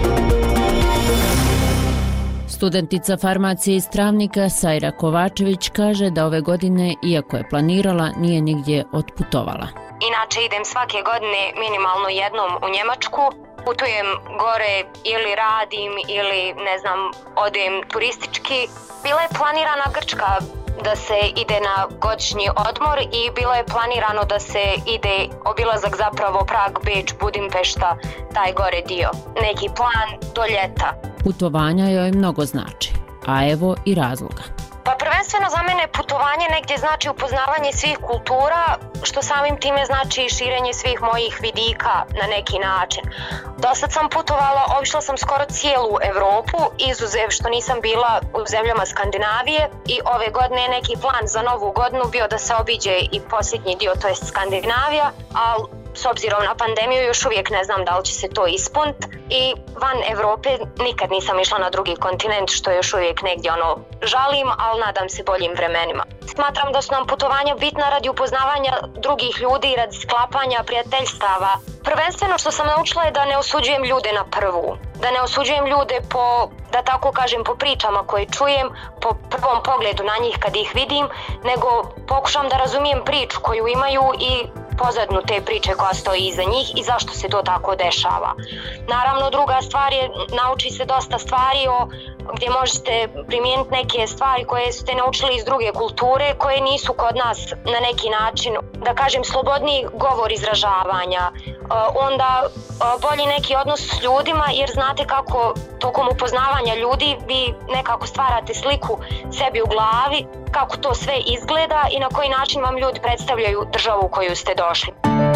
S4: Studentica farmacije iz Travnika Sajra Kovačević kaže da ove godine, iako je planirala, nije nigdje otputovala.
S5: Inače idem svake godine minimalno jednom u Njemačku. Putujem gore ili radim ili ne znam, odem turistički. Bila je planirana Grčka da se ide na godišnji odmor i bilo je planirano da se ide obilazak zapravo Prag, Beč, Budimpešta, taj gore dio. Neki plan do ljeta.
S4: Putovanja joj mnogo znači, a evo i razloga.
S5: Pa prvenstveno za mene putovanje negdje znači upoznavanje svih kultura, što samim time znači širenje svih mojih vidika na neki način. Dosad sam putovala, obišla sam skoro cijelu Evropu, izuzev što nisam bila u zemljama Skandinavije i ove godine je neki plan za novu godinu bio da se obiđe i posljednji dio, to jest Skandinavija, ali s obzirom na pandemiju još uvijek ne znam da li će se to ispuniti i van Evrope nikad nisam išla na drugi kontinent, što još uvijek negdje žalim, ali nadam se boljim vremenima. Smatram da su nam putovanja bitna radi upoznavanja drugih ljudi i radi sklapanja prijateljstava. Prvenstveno što sam naučila je da ne osuđujem ljude na prvu. Da ne osuđujem ljude po, da tako kažem, po pričama koje čujem, po prvom pogledu na njih kad ih vidim, nego pokušam da razumijem priču koju imaju i pozadnu te priče koja stoji iza njih i zašto se to tako dešava. Naravno, druga stvar je, nauči se dosta stvari gdje možete primijeniti neke stvari koje ste naučili iz druge kulture, koje nisu kod nas na neki način, da kažem, slobodniji govor izražavanja. Onda bolji neki odnos s ljudima, jer znate kako tokom upoznavanja ljudi vi nekako stvarate sliku sebi u glavi, kako to sve izgleda i na koji način vam ljudi predstavljaju državu u koju ste došli.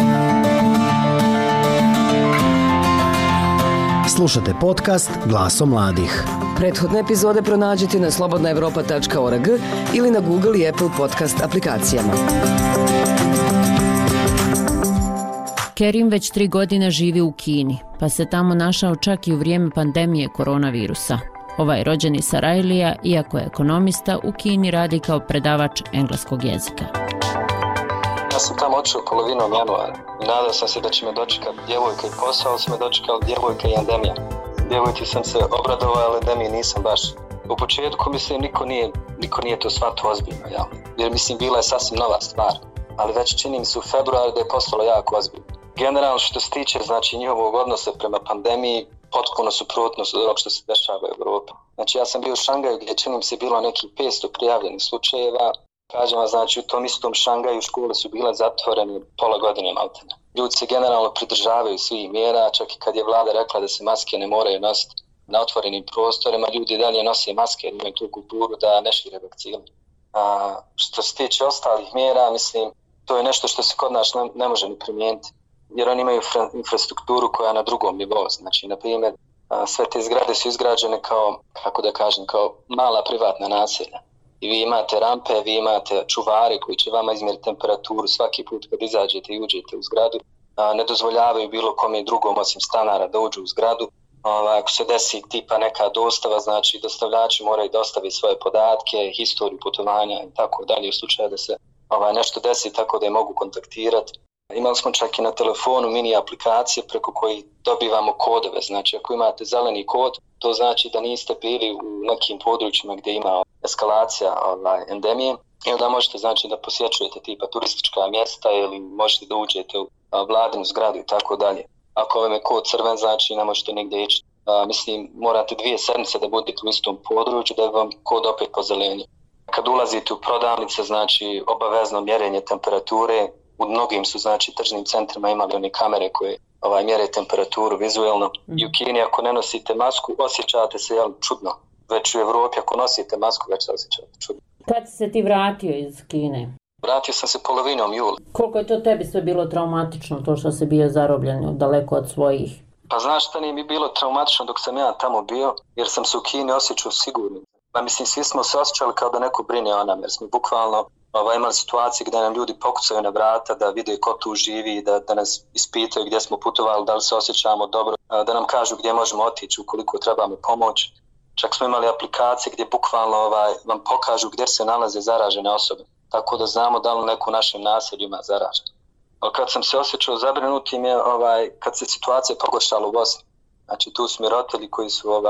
S8: Slušate podcast Glasom mladih.
S23: Prethodne epizode pronađite na slobodnaevropa.org ili na Google i Apple podcast aplikacijama.
S4: Kerim već 3 godine živi u Kini, pa se tamo našao čak i u vrijeme pandemije koronavirusa. Ovaj rođeni Sarajlija, iako je ekonomista, u Kini radi kao predavač engleskog jezika.
S10: Ja sam tamo otišao polovinom januara i nadao sam se da će me dočekati djevojka i posao, ali su me dočekali djevojka i endemija. Djevojci sam se obradovao, ali endemiji nisam baš. U početku mislim niko nije to shvatio ozbiljno, ja. Jer mislim bila je sasvim nova stvar, ali već čini mi se u februaru da je postalo jako ozbiljno. Generalno što se tiče znači njihovog odnosa prema pandemiji, potpuno suprotno od onog što se dešava u Evropi. Znači ja sam bio u Šangaju gdje čini mi se bilo nekih 500 prijavljenih slučajeva. Kažem vam, znači u tom istom Šangaju škole su bile zatvorene pola godine maltene. Ljudi se generalno pridržavaju svih mjera, čak i kad je vlada rekla da se maske ne moraju nositi na otvorenim prostorima, ljudi dalje nose maske jer imaju tu kulturu da ne šire vakcine. Što se tiče ostalih mjera, mislim, to je nešto što se kod nas ne može ni primijeniti. Jer oni imaju infrastrukturu koja je na drugom nivou. Znači, na primjer, sve te zgrade su izgrađene kao, kako da kažem, kao mala privatna naselja. I vi imate rampe, vi imate čuvare koji će vama izmjeriti temperaturu svaki put kad izađete i uđete u zgradu. Ne dozvoljavaju bilo kome drugom osim stanara da uđu u zgradu. Ako se desi tipa neka dostava, znači dostavljači moraju dostaviti svoje podatke, historiju putovanja i tako dalje u slučaju da se nešto desi tako da je mogu kontaktirati. Imali smo čak i na telefonu mini aplikacije preko koji dobivamo kodove. Znači ako imate zeleni kod, to znači da niste bili u nekim područjima gdje ima eskalacija endemije i onda možete znači da posjećujete tipa turistička mjesta ili možete da uđete u vladinu zgradu i tako dalje. Ako vam je kod crven, znači ne možete nigdje ići. Mislim, morate 2 sedmice da budete u istom području da vam kod opet pozelenje. Kad ulazite u prodavnice, znači obavezno mjerenje temperature. U mnogim su znači tržnim centrima imali one kamere koje mjere temperaturu vizualno. I u Kini ako ne nosite masku, osjećate se čudno. Već u Evropi ako nosite masku, već se osjećate čudno.
S4: Kad si se ti vratio iz Kine?
S10: Vratio sam se polovinom jula.
S4: Koliko je to tebi sve bilo traumatično, to što si bio zarobljen daleko od svojih?
S10: Pa znaš šta nije mi bilo traumatično dok sam ja tamo bio, jer sam se u Kini osjećao sigurno. Pa mislim, svi smo se osjećali kao da neko brine o nam, jer smo bukvalno imali situacije gdje nam ljudi pokucaju na vrata da vide ko tu živi, da nas ispitaju gdje smo putovali, da li se osjećamo dobro, da nam kažu gdje možemo otići ukoliko trebamo pomoć. Čak smo imali aplikacije gdje bukvalno vam pokažu gdje se nalaze zaražene osobe, tako da znamo da li neko u našim naseljima zaražen. Ali kad sam se osjećao zabrinutim je kad se situacija pogoršala u Bosni. Znači tu su mi roditelji koji su u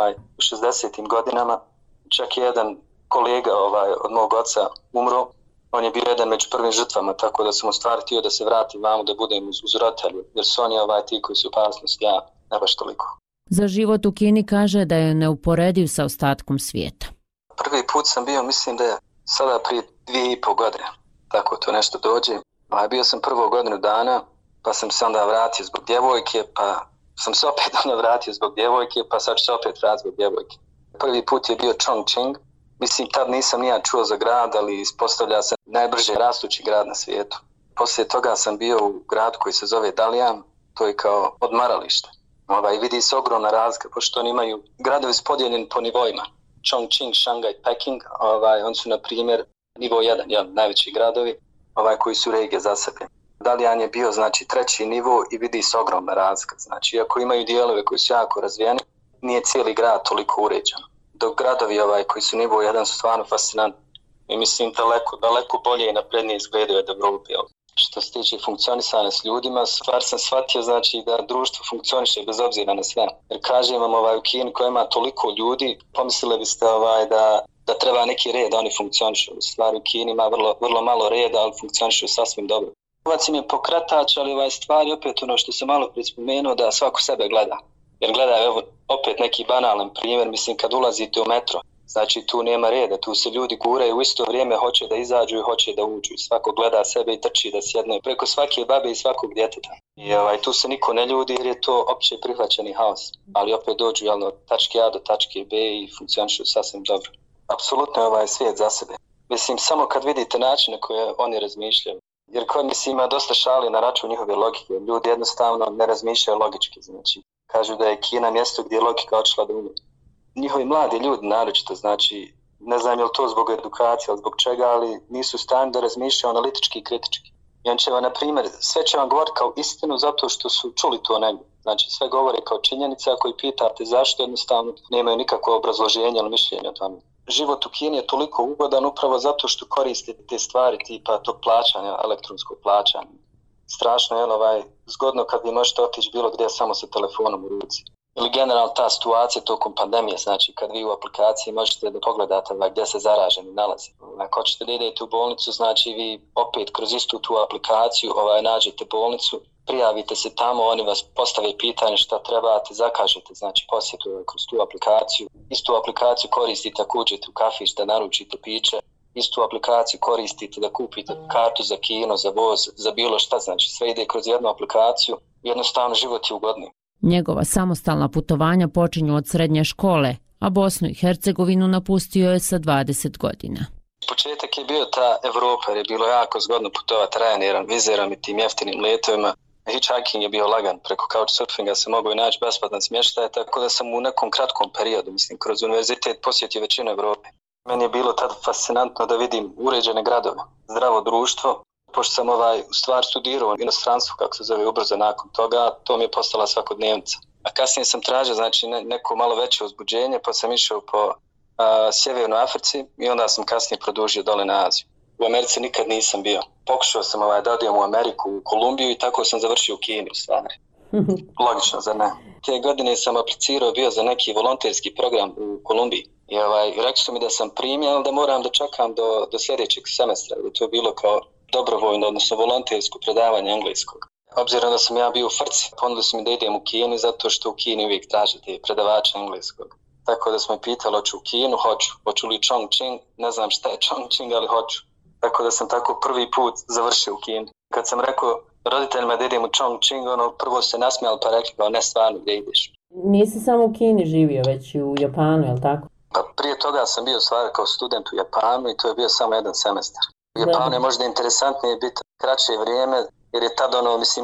S10: 60. godinama, čak jedan kolega od mog oca umro. On je bio jedan među prvim žrtvama, tako da sam u stvari htio da se vratim vamo da budem uz roditelju, jer su oni ti koji su opasnost, ja ne baš toliko.
S4: Za život u Kini kaže da je neuporediv sa ostatkom svijeta.
S10: Prvi put sam bio, mislim da je sada prije 2,5 godine, tako to nešto dođe. Bio sam prvo godinu dana, pa sam se onda vratio zbog djevojke, pa sam se opet onda vratio zbog djevojke, pa sad ću se opet vratiti zbog djevojke. Prvi put je bio Chongqing. Mislim, tad nisam nija čuo za grad, ali ispostavlja se najbrže rastući grad na svijetu. Poslije toga sam bio u gradu koji se zove Dalian, to je kao odmaralište. Vidi se ogromna razlika, pošto oni imaju gradovi podijeljeni po nivoima. Chongqing, Shanghai, Peking, oni su na primjer nivo 1, najveći gradovi, koji su regije za sebe. Dalian je bio znači 3. nivo i vidi se ogromna razlika. Znači, iako imaju dijelove koji su jako razvijeni, nije cijeli grad toliko uređen. Dok gradovi koji su nivo 1 su stvarno fascinantni. I mislim daleko bolje i naprednije izgledaju od Evrope. Što se tiče funkcionisanja s ljudima, stvar sam shvatio znači da društvo funkcioniše bez obzira na sve. Jer kažem vam u Kini koja ima toliko ljudi, pomislili biste da treba neki red da oni funkcionišu. U stvari u Kini ima vrlo malo reda, ali funkcionišu sasvim dobro. Novac im je pokretač, ali ovaj stvari opet ono što sam malo prije spomenuo da svako sebe gleda. Jer gledaj, evo opet neki banalan primjer, mislim kad ulazite u metro, znači tu nema reda, tu se ljudi guraju u isto vrijeme, hoće da izađu i hoće da uđu. Svako gleda sebe i trči da sjedne preko svake babe i svakog djeteta. I tu se niko ne ljudi jer je to opće prihvaćeni haos. Ali opet dođu od tačke A do tačke B i funkcionišu sasvim dobro. Apsolutno je ovaj svijet za sebe. Mislim, samo kad vidite načine koje oni razmišljaju. Jer kod ima dosta šali na račun njihove logike. Ljudi jednostavno ne razmišljaju logički. Znači, kažu da je Kina mjesto gdje je logika odšla da umije. Njihovi mladi ljudi naročito, znači, ne znam je li to zbog edukacije ili zbog čega, ali nisu u stanju da razmišljaju analitički i kritički. I on će vam, na primjer, sve će vam govoriti kao istinu zato što su čuli to negdje. Znači, sve govore kao činjenice, ako ih pitate zašto, jednostavno nemaju nikakvo obrazloženje ili mišljenje o tome. Život u Kini je toliko ugodan upravo zato što koriste te stvari tipa tog plaćanja, elektronskog plaćanja. Strašno je zgodno kad vi možete otići bilo gdje samo sa telefonom u ruci. Ili generalno ta situacija tokom pandemije, znači kad vi u aplikaciji možete da pogledate gdje se zaraženi nalazi. Ako hoćete da idete u bolnicu, znači vi opet kroz istu tu aplikaciju nađete bolnicu, prijavite se tamo, oni vas postave pitanje šta trebate, zakažete, znači posjetu kroz tu aplikaciju. Istu aplikaciju koristite ako uđete u kafić da naručite piće, istu aplikaciju koristite da kupite kartu za kino, za voz, za bilo šta, znači sve ide kroz jednu aplikaciju, jednostavno život je ugodniji.
S4: Njegova samostalna putovanja počinju od srednje škole, a Bosnu i Hercegovinu napustio je sa 20 godina.
S10: Početak je bio ta Evropa jer je bilo jako zgodno putovati Ryanairom, Vizerom i tim jeftinim letovima. Hitchhiking je bio lagan, preko couchsurfinga se mogao i naći besplatan smještaj, tako da sam u nekom kratkom periodu, mislim, kroz univerzitet posjetio većinu Evrope. Meni je bilo tad fascinantno da vidim uređene gradove, zdravo društvo. Pošto sam u stvari studirao u inostranstvu, kako se zove, ubrzo nakon toga, to mi je postala svakodnevnica. A kasnije sam tražio znači, neko malo veće uzbuđenje, pa sam išao po Sjevernoj Africi i onda sam kasnije produžio dole na Aziju. U Americi nikad nisam bio. Pokušao sam da odijem u Ameriku, u Kolumbiju i tako sam završio u Kini u stvari. Logično, zar ne? Te godine sam aplicirao bio za neki volonterski program u Kolumbiji. I rekli su mi da sam primjen, da moram da čekam do sljedećeg semestra. I to je bilo kao dobrovoljno, odnosno volontersko predavanje engleskog. Obzirom da sam ja bio u Frci, ponudili su mi da idem u Kinu zato što u Kini uvijek tražite predavača engleskog. Tako da smo me pitali, hoću u Kinu, hoću li Chongqing, ne znam šta je Chongqing, ali hoću. Tako da sam tako prvi put završio u Kini. Kad sam rekao roditeljima da idem u Chongqing, prvo se nasmijali pa rekli kao ne stvarno gdje ideš.
S4: Nisi samo u Kini živio, već i u Japanu, je li tako?
S10: Pa prije toga sam bio stvar kao student u Japanu i to je bio samo jedan semestar. U Japanu je možda interesantnije biti kraće vrijeme, jer je tad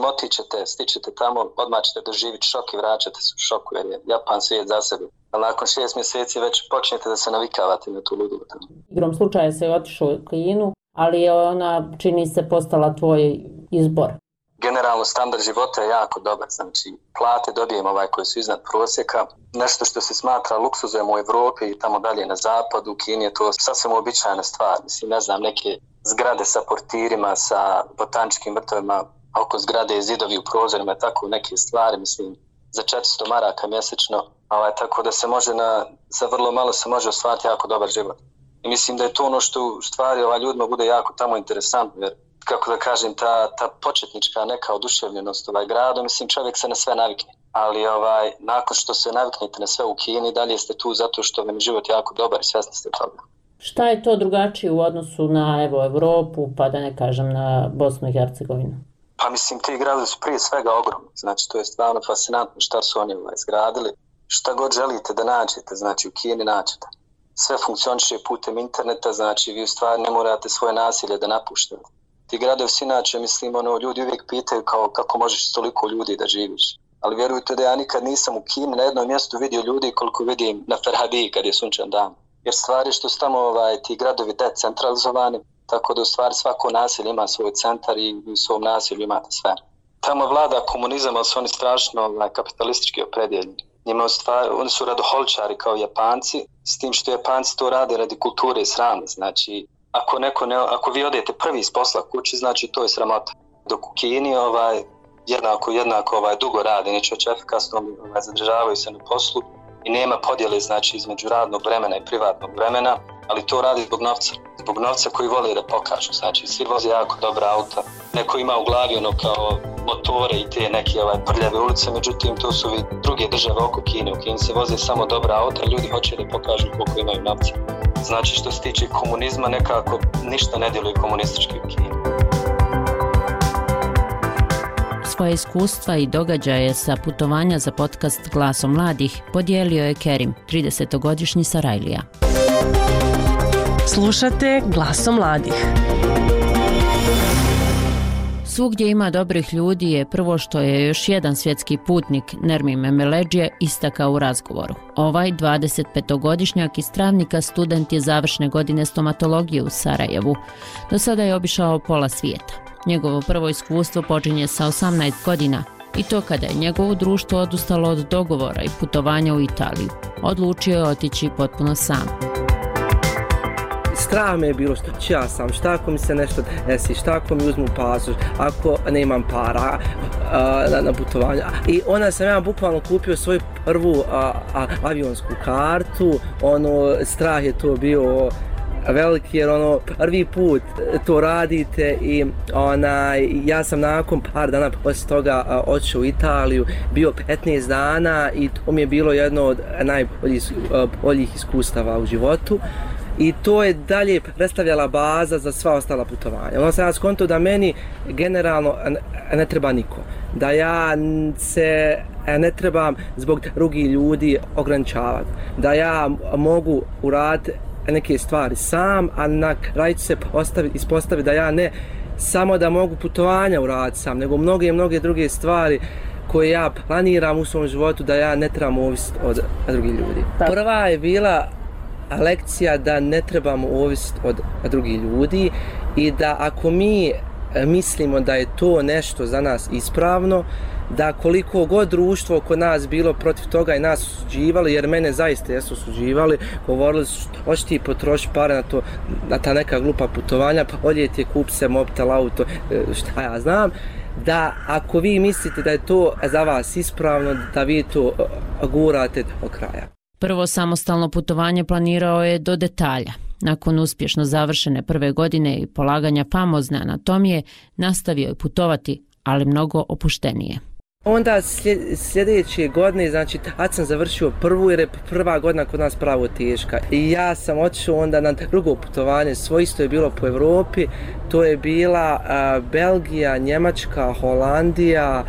S10: stičete tamo, odmah ćete doživjeti šok i vraćate se u šoku, jer je Japan svijet za sebe. Ali nakon 6 mjeseci već počnete da se navikavate na tu ludu.
S4: Igrom slučaja se otišao u Kinu, ali je ona, čini se, postala tvoj izbor.
S10: Generalno standard života je jako dobar, znači plate dobijemo koje su iznad prosjeka, nešto što se smatra luksuzom u Evropi i tamo dalje na zapadu, u Kini je to sasvim uobičajena stvar, mislim ne znam, neke zgrade sa portirima, sa botaničkim vrtovima, oko zgrade zidovi u prozorima, tako neke stvari, mislim za 400 maraka mjesečno, tako da se može za vrlo malo se može ostvariti jako dobar život. I mislim da je to ono što u stvari ljudima bude jako tamo interesantno, jer kako da kažem, ta početnička neka oduševljenost grada, mislim čovjek se na sve navikne. Ali nakon što se naviknete na sve u Kini, dalje ste tu zato što vam je život jako dobar i svjesni ste toga.
S4: Šta je to drugačije u odnosu na Evropu, pa da ne kažem na Bosnu i Hercegovinu?
S10: Pa mislim, ti gradovi su prije svega ogromni, znači to je stvarno fascinantno šta su oni izgradili. Šta god želite da nađete, znači u Kini nađete. Sve funkcioniše putem interneta, znači vi u stvari ne morate svoje naselje da napuštate. Ti gradovi su inače, mislim, ljudi uvijek pitaju kako možeš toliko ljudi da živiš. Ali vjerujte da ja nikad nisam u Kini na jednom mjestu vidio ljudi koliko vidim na Ferhadiji kad je sunčan dan. Jer stvari što su tamo ti gradovi decentralizovani, tako da u stvari svako naselje ima svoj centar i u svom naselju imate sve. Tamo vlada komunizam, ali su oni strašno kapitalistički opredjeljeni. Oni su radoholičari kao Japanci, s tim što Japanci to rade radi kulture i srame. Znači, ako vi odete prvi iz posla kući, znači to je sramota. Dok u Kini jednako dugo rade, neće već efikasno zadržavaju se na poslu i nema podjele znači između radnog vremena i privatnog vremena, ali to radi zbog novca koji vole da pokažu. Znači, svi voze jako dobra auta, neko ima u glavi ono kao motore i te neke prljave ulice, međutim to su druge države oko Kine. U Kini se voze samo dobra auta, ljudi hoće da pokažu koliko imaju novca. Znači, što se tiče komunizma, nekako ništa ne djeluje komunistički u Kini.
S4: Svoje iskustva i događaje sa putovanja za podcast Glasom mladih podijelio je Kerim, 30-godišnji Sarajlija.
S7: Slušate Glasom mladih.
S4: Svugdje ima dobrih ljudi je prvo što je još jedan svjetski putnik, Nermin Memeledžije, istakao u razgovoru. Ovaj 25-godišnjak iz Travnika student je završne godine stomatologije u Sarajevu. Do sada je obišao pola svijeta. Njegovo prvo iskustvo počinje sa 18 godina i to kada je njegovo društvo odustalo od dogovora i putovanja u Italiju. Odlučio je otići potpuno sam.
S9: Strah me je bilo što će ja sam, šta ako mi se nešto desi, šta ako mi uzmu pasoš, ako nemam para na putovanje. I onda sam ja bukvalno kupio svoju prvu avionsku kartu, strah je to bio veliki jer prvi put to radite i ja sam nakon par dana poslije toga otišao u Italiju, bio 15 dana i to mi je bilo jedno od najboljih iskustava u životu. I to je dalje predstavljala baza za sva ostala putovanja. Ono sam ja skontao da meni generalno ne treba niko. Da ja se ne trebam zbog drugih ljudi ograničavati. Da ja mogu uraditi neke stvari sam, a na kraju se ispostavi da ja ne samo da mogu putovanja uraditi sam, nego mnoge druge stvari koje ja planiram u svom životu da ja ne trebam ovisiti od drugih ljudi. Prva je bila lekcija da ne trebamo ovisiti od drugih ljudi i da ako mi mislimo da je to nešto za nas ispravno, da koliko god društvo kod nas bilo protiv toga i nas osuđivali, jer mene zaista jesu osuđivali, govorili su hoće ti potrošiti pare na ta neka glupa putovanja, pa odjeti je kup se mobitel, auto, šta ja znam, da ako vi mislite da je to za vas ispravno, da vi to gurate do kraja.
S4: Prvo samostalno putovanje planirao je do detalja. Nakon uspješno završene prve godine i polaganja famozne anatomije, nastavio je putovati, ali mnogo opuštenije.
S9: Onda sljedeće godine, znači tad sam završio prvu jer je prva godina kod nas pravo teška. I ja sam otišao onda na drugo putovanje, svoje isto je bilo po Evropi, to je bila Belgija, Njemačka, Holandija,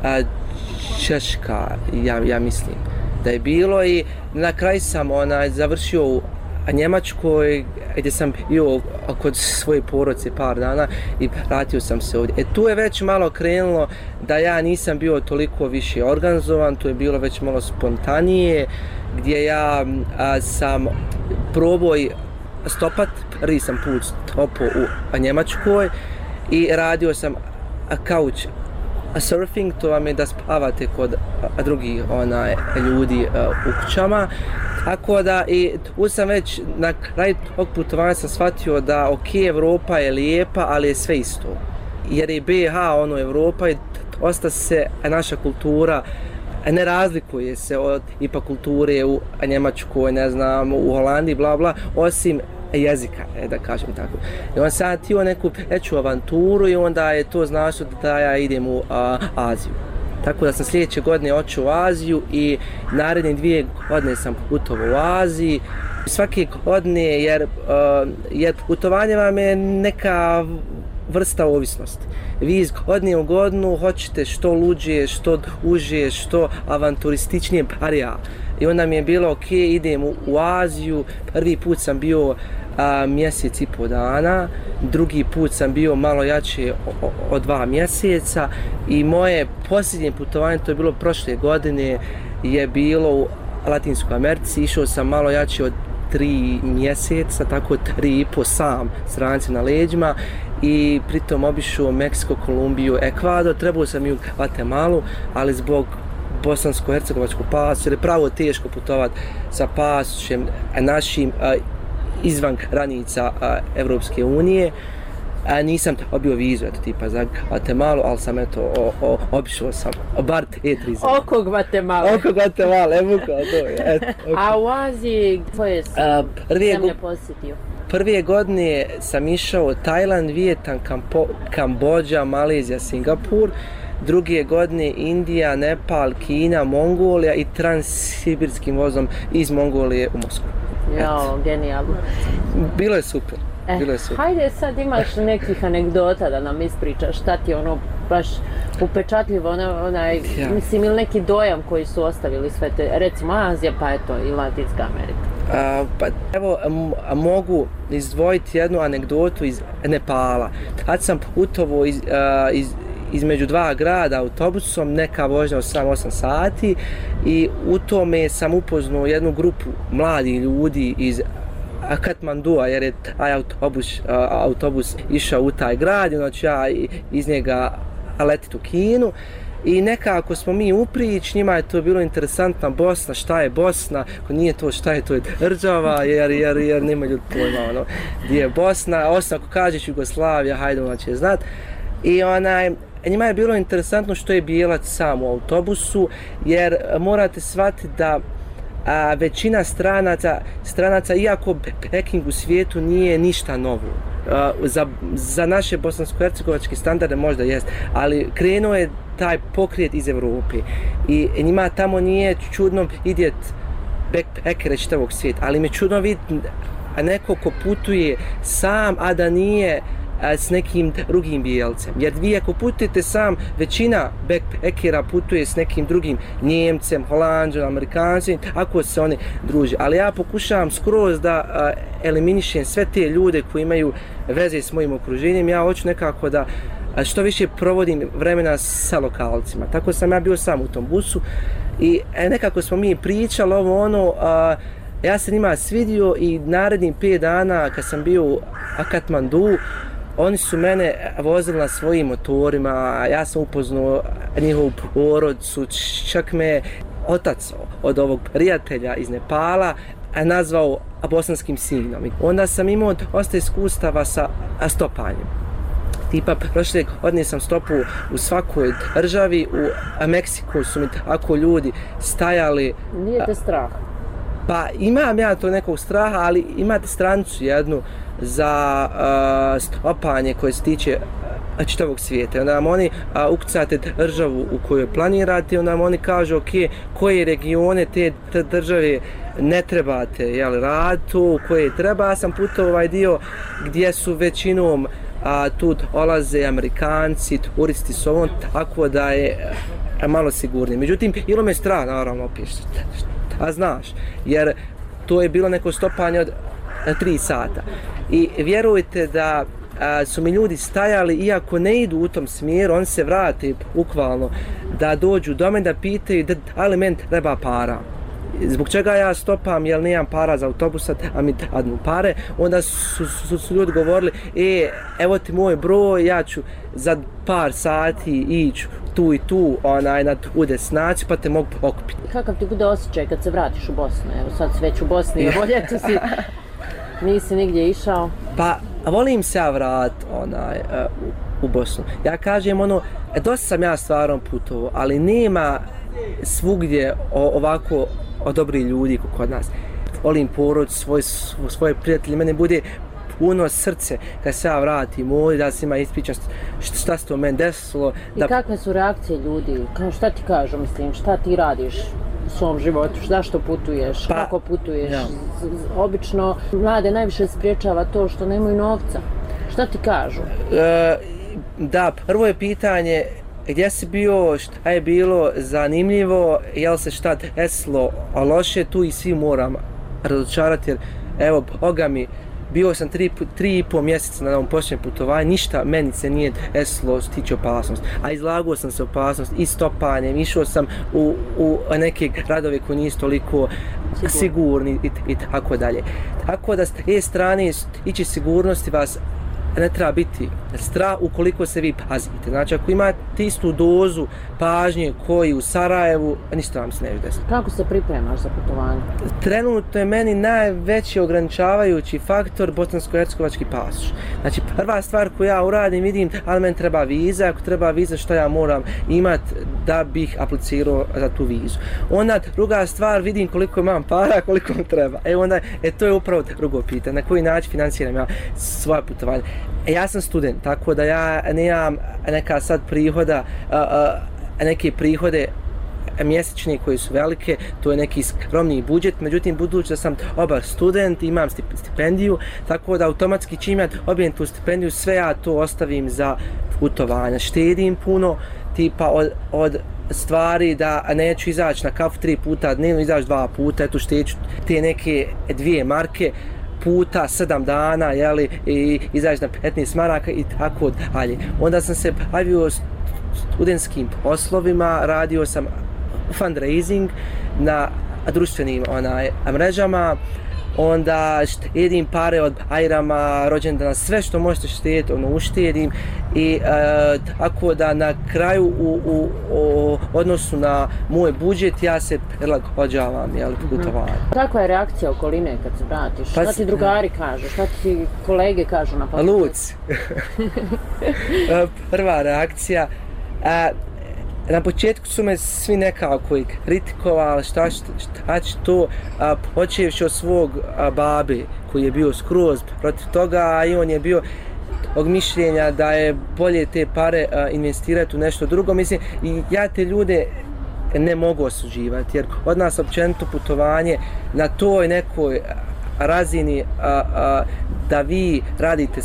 S9: Češka, ja mislim da je bilo i na kraju sam završio u Njemačkoj gdje sam bio kod svoje porodice par dana i vratio sam se ovdje. Tu je već malo krenulo da ja nisam bio toliko više organizovan, tu je bilo već malo spontanije gdje ja sam probao stopat, prvi sam put stopao u Njemačkoj i radio sam couch surfing, to vam je da spavate kod drugih ljudi u kućama. Tako da i tu sam već na kraju tog putovanja sam shvatio da Evropa je lijepa, ali je sve isto. Jer je BiH Evropa i dosta se naša kultura ne razlikuje se od ipak kulture u Njemačkoj, ne znam, u Holandiji, bla bla, osim jezika, da kažem tako. I on sam htio neku veću avanturu i onda je to značilo da ja idem u Aziju. Tako da sam sljedeće godine otišao u Aziju i naredne 2 godine sam putovao u Aziji. Svake godine, jer putovanje vam je neka vrsta ovisnosti. Vi iz godine u godinu hoćete što luđe, što uže, što avanturističnije, bar ja. I onda mi je bilo ok, idem u Aziju, prvi put sam bio mjesec i pol dana, drugi put sam bio malo jače od 2 mjeseca i moje posljednje putovanje, to je bilo prošle godine, je bilo u Latinskoj Americi, išao sam malo jače od 3 mjeseca, tako 3,5 sam s rancem na leđima i pritom obišao Meksiko, Kolumbiju, Ekvador, trebao sam i u Guatemalu, ali zbog bosansko-hercegovačkog pasoša, jer je pravo teško putovati sa pasošem našim izvan granica Evropske unije. nisam obio vizu, eto tipa za Guatemalu, ali sam obišao sam bar 3 zemlje.
S11: Oko Guatemala,
S9: evo kao to je.
S11: A u Aziji koje zemlje posjetio?
S9: Prve godine sam išao Tajland, Vijetnam, Kambodža, Malezija, Singapur. Druge godine Indija, Nepal, Kina, Mongolija i transsibirskim vozom iz Mongolije u Moskvu.
S11: Jao, genijalno.
S9: Bilo je super.
S11: Hajde sad imaš nekih anegdota da nam ispričaš, šta ti ono baš upečatljivo, mislim ili neki dojam koji su ostavili sve te, recimo Azija pa eto i Latinska Amerika.
S9: Pa evo, mogu izdvojiti jednu anegdotu iz Nepala. Tad sam putovao između 2 grada autobusom, neka vožnja od 7-8 sati i u tome sam upoznao jednu grupu mladih ljudi iz Katmandua, jer je taj autobus išao u taj grad, znači ja iz njega letit u Kinu. I nekako smo mi u prič, njima je to bilo interesantna Bosna, šta je Bosna, ako nije to šta je, to je država, jer nema ljudi pojma, gdje je Bosna, osim ako kažeš Jugoslavija, hajde ona će znat. I njima je bilo interesantno što je bijelac sam u autobusu, jer morate shvatiti da većina stranaca, iako Peking u svijetu nije ništa novo, za naše bosansko-hercegovačke standarde možda jest, ali krenuo je taj pokret iz Europe i njima tamo nije čudno vidjeti backpackere čitavog svijeta, ali mi je čudno vidjeti neko ko putuje sam, a da nije s nekim drugim bijelcem. Jer vi ako putujete sam, većina backpackera putuje s nekim drugim Njemcem, Holanđom, Amerikancem, ako se oni druže. Ali ja pokušavam skroz da eliminišem sve te ljude koji imaju veze s mojim okruženjem. Ja hoću nekako da što više provodim vremena sa lokalcima. Tako sam ja bio sam u tom busu i nekako smo mi pričali ja sam njima svidio i narednih 5 dana kad sam bio u Katmandu, oni su mene vozili na svojim motorima, ja sam upoznao njihovu porodicu, čak me otac od ovog prijatelja iz Nepala nazvao bosanskim sinom. Onda sam imao dosta iskustava sa stopanjem. Tipa, prošle godine sam stopao u svakoj državi, u Meksiku su mi tako ljudi stajali.
S11: Nije te strah?
S9: Pa imam ja to nekog straha, ali imate stranicu jednu za stopanje koje se tiče čitavog svijeta. Onda vam oni ukucate državu u kojoj planirate, onda vam oni kažu koje regione te države ne trebate raditi, u koje treba. Ja sam putovao ovaj dio gdje su većinom tu dolaze Amerikanci, turisti s ovom, tako da je malo sigurnije. Međutim, bilo me strah, naravno, opišite. A znaš, jer to je bilo neko stopanje od 3 sata. I vjerujte da su mi ljudi stajali, iako ne idu u tom smjeru, oni se vrate bukvalno da dođu do mene da pitaju da li meni treba para. Zbog čega ja stopam, jer nemam para za autobusa, a mi dadnu pare. Onda su ljudi govorili, evo ti moj broj, ja ću za par sati ići tu i tu na tu destinaciju, pa te mogu okupiti.
S11: Kakav ti bude osjećaj kad se vratiš u Bosnu? Evo sad si već u Bosni, voljetu si, nisi nigdje išao.
S9: Pa volim se ja vratiti u Bosnu. Ja kažem dosta sam ja stvarno putovao, ali nema svugdje ovako dobri ljudi kod nas. Volim porodicu, svoje prijatelje, mene bude puno srce kad se ja vratim ovdje, da se ima ispričam šta se to meni desilo.
S11: I kakve su reakcije ljudi? Šta ti kažu, mislim, šta ti radiš u svom životu, zašto putuješ, kako putuješ? Ja. Obično mlade najviše spriječava to što nemaju novca. Šta ti kažu?
S9: Da, prvo je pitanje gdje si bio, šta je bilo zanimljivo, jel se šta desilo loše, tu i svi moram razočarati, jer evo, Boga mi, bio sam 3,5 mjeseca na ovom posljednjem putovanju, ništa meni se nije desilo što tiče opasnosti, a izlagao sam se opasnosti i stopanjem, išao sam u neke gradove koji nisu toliko sigurni i tako dalje. Tako da s te strane ići sigurnosti vas ne treba biti strah ukoliko se vi pazite. Znači, ako imate istu dozu pažnje koji u Sarajevu, ništa vam se ne desiti.
S11: Kako se pripremaš za putovanje?
S9: Trenutno je meni najveći ograničavajući faktor bosansko-hercegovački pasoš. Znači, prva stvar koju ja uradim, vidim, ali meni treba viza, ako treba viza, što ja moram imati da bih aplicirao za tu vizu. Onda druga stvar, vidim koliko imam para, koliko mi treba. To je upravo drugo pitanje, na koji način financiram ja svoje putovanje. Ja sam student, tako da ja nemam neka sad prihoda, neke prihode mjesečni koji su velike, to je neki skromniji budžet, međutim budući da sam obar student, imam stipendiju, tako da automatski čim ja dobijem tu stipendiju, sve ja to ostavim za putovanja. Štedim puno, tipa od stvari da neću izaći na kafu 3 puta dnevno, izaći 2 puta, eto šteću te neke 2 marke puta 7 dana, jeli, i izaći na 15 maraka i tako dalje. Onda sam se bavio studentskim poslovima, radio sam fundraising na društvenim mrežama, onda štedim pare od ajrama, rođendana, sve što možete štediti, uštedim i tako da na kraju u odnosu na moj budžet ja se prilagođavam putovanje.
S11: Kakva je reakcija okoline kad se vratiš? Šta ti drugari kažu? Šta ti kolege kažu na početku?
S9: Luc. Prva reakcija, na početku su me svi nekako kritikovali šta će to, počevši od svog babe koji je bio skroz protiv toga, i on je bio tog mišljenja da je bolje te pare investirati u nešto drugo. Mislim, i ja te ljude ne mogu osuđivati, jer od nas općenito putovanje na toj nekoj razini da vi radite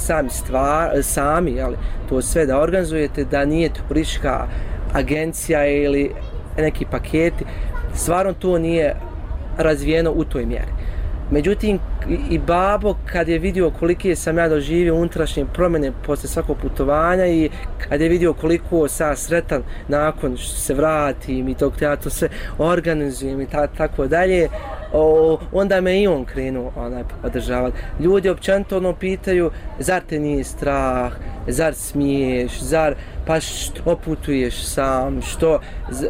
S9: sami, to sve da organizujete, da nije turistička agencija ili neki paketi, stvarno to nije razvijeno u toj mjeri. Međutim, i babo kad je vidio kolike sam ja doživio unutrašnje promjene poslije svakog putovanja i kad je vidio koliko sam sretan nakon što se vratim i dok ja to sve organizujem i tako dalje, onda me i on krenuo podržavati. Ljudi općenito pitaju, zar te nije strah, zar smiješ, pa što putuješ sam, što,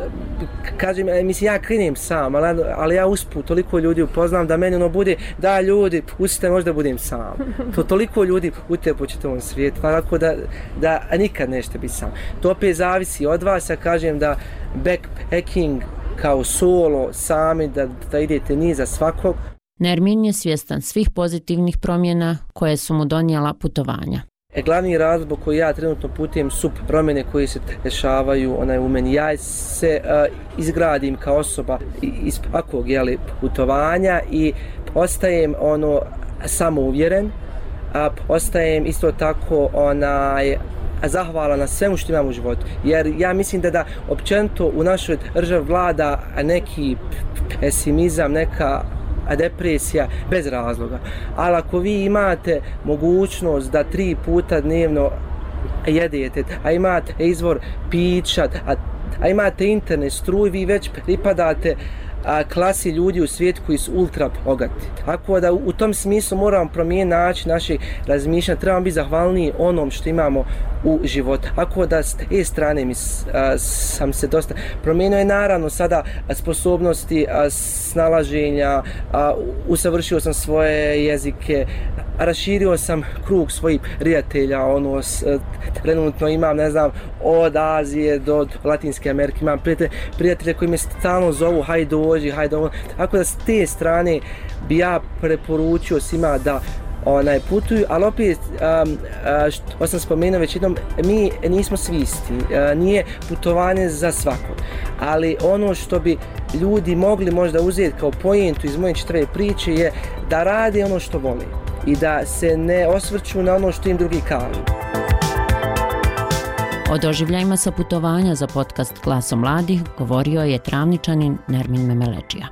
S9: kažem, mislim, ja krenem sam, ali ja usput toliko ljudi upoznam da meni bude, da ljudi, pustite, možda budem sam. To toliko ljudi putuje po čitavom svijetu, tako da nikad nećete biti sam. To opet zavisi od vas, ja kažem da backpacking kao solo, sami, da idete ni za svakog.
S4: Nermin je svjestan svih pozitivnih promjena koje su mu donijela putovanja.
S9: Glavni razlog koji ja trenutno putujem su promjene koje se dešavaju u meni. Ja se izgradim kao osoba iz svakog putovanja i ostajem samouvjeren, ostajem isto tako zahvalan na svemu što imam u životu. Jer ja mislim da općenito u našoj državi vlada neki pesimizam, neka depresija bez razloga. Ali ako vi imate mogućnost da 3 puta dnevno jedete, a imate izvor pića, a imate internet, struju, vi već pripadate klasi ljudi u svijetu koji su ultra bogati. Tako da u tom smislu moramo promijeniti način naših razmišljanja, trebamo biti zahvalniji onom što imamo u životu. Tako da s te strane sam se dosta promijenio i naravno sada sposobnosti snalaženja, usavršio sam svoje jezike, raširio sam krug svojih prijatelja, trenutno imam, ne znam, od Azije do Latinske Amerike, imam prijatelje koji me stalno zovu, hajde dođi, hajde ovo. Tako da s te strane bi ja preporučio svima da putuju, ali opet, što sam spomenuo već jednom, mi nismo svi isti, nije putovanje za svakog, ali ono što bi ljudi mogli možda uzeti kao pojentu iz moje čitave priče je da rade ono što vole i da se ne osvrću na ono što im drugi kažu.
S4: O doživljajima sa putovanja za podcast Glasom mladih govorio je Travničanin Nermin Memeledžija.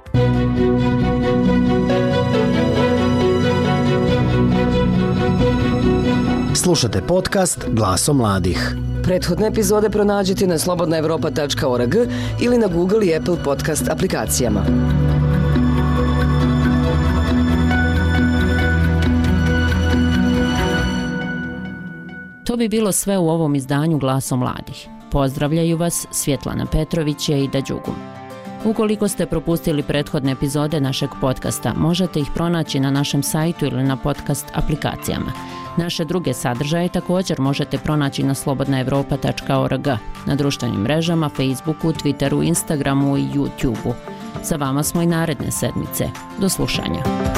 S8: Slušate podcast Glasom mladih.
S23: Prethodne epizode pronađite na slobodnaevropa.org ili na Google i Apple podcast aplikacijama.
S4: To bi bilo sve u ovom izdanju Glasom mladih. Pozdravljaju vas Svjetlana Petrović i Ida Đugum. Ukoliko ste propustili prethodne epizode našeg podcasta, možete ih pronaći na našem sajtu ili na podcast aplikacijama. Naše druge sadržaje također možete pronaći na slobodnaevropa.org, na društvenim mrežama, Facebooku, Twitteru, Instagramu i YouTubeu. Sa vama smo i naredne sedmice. Do slušanja.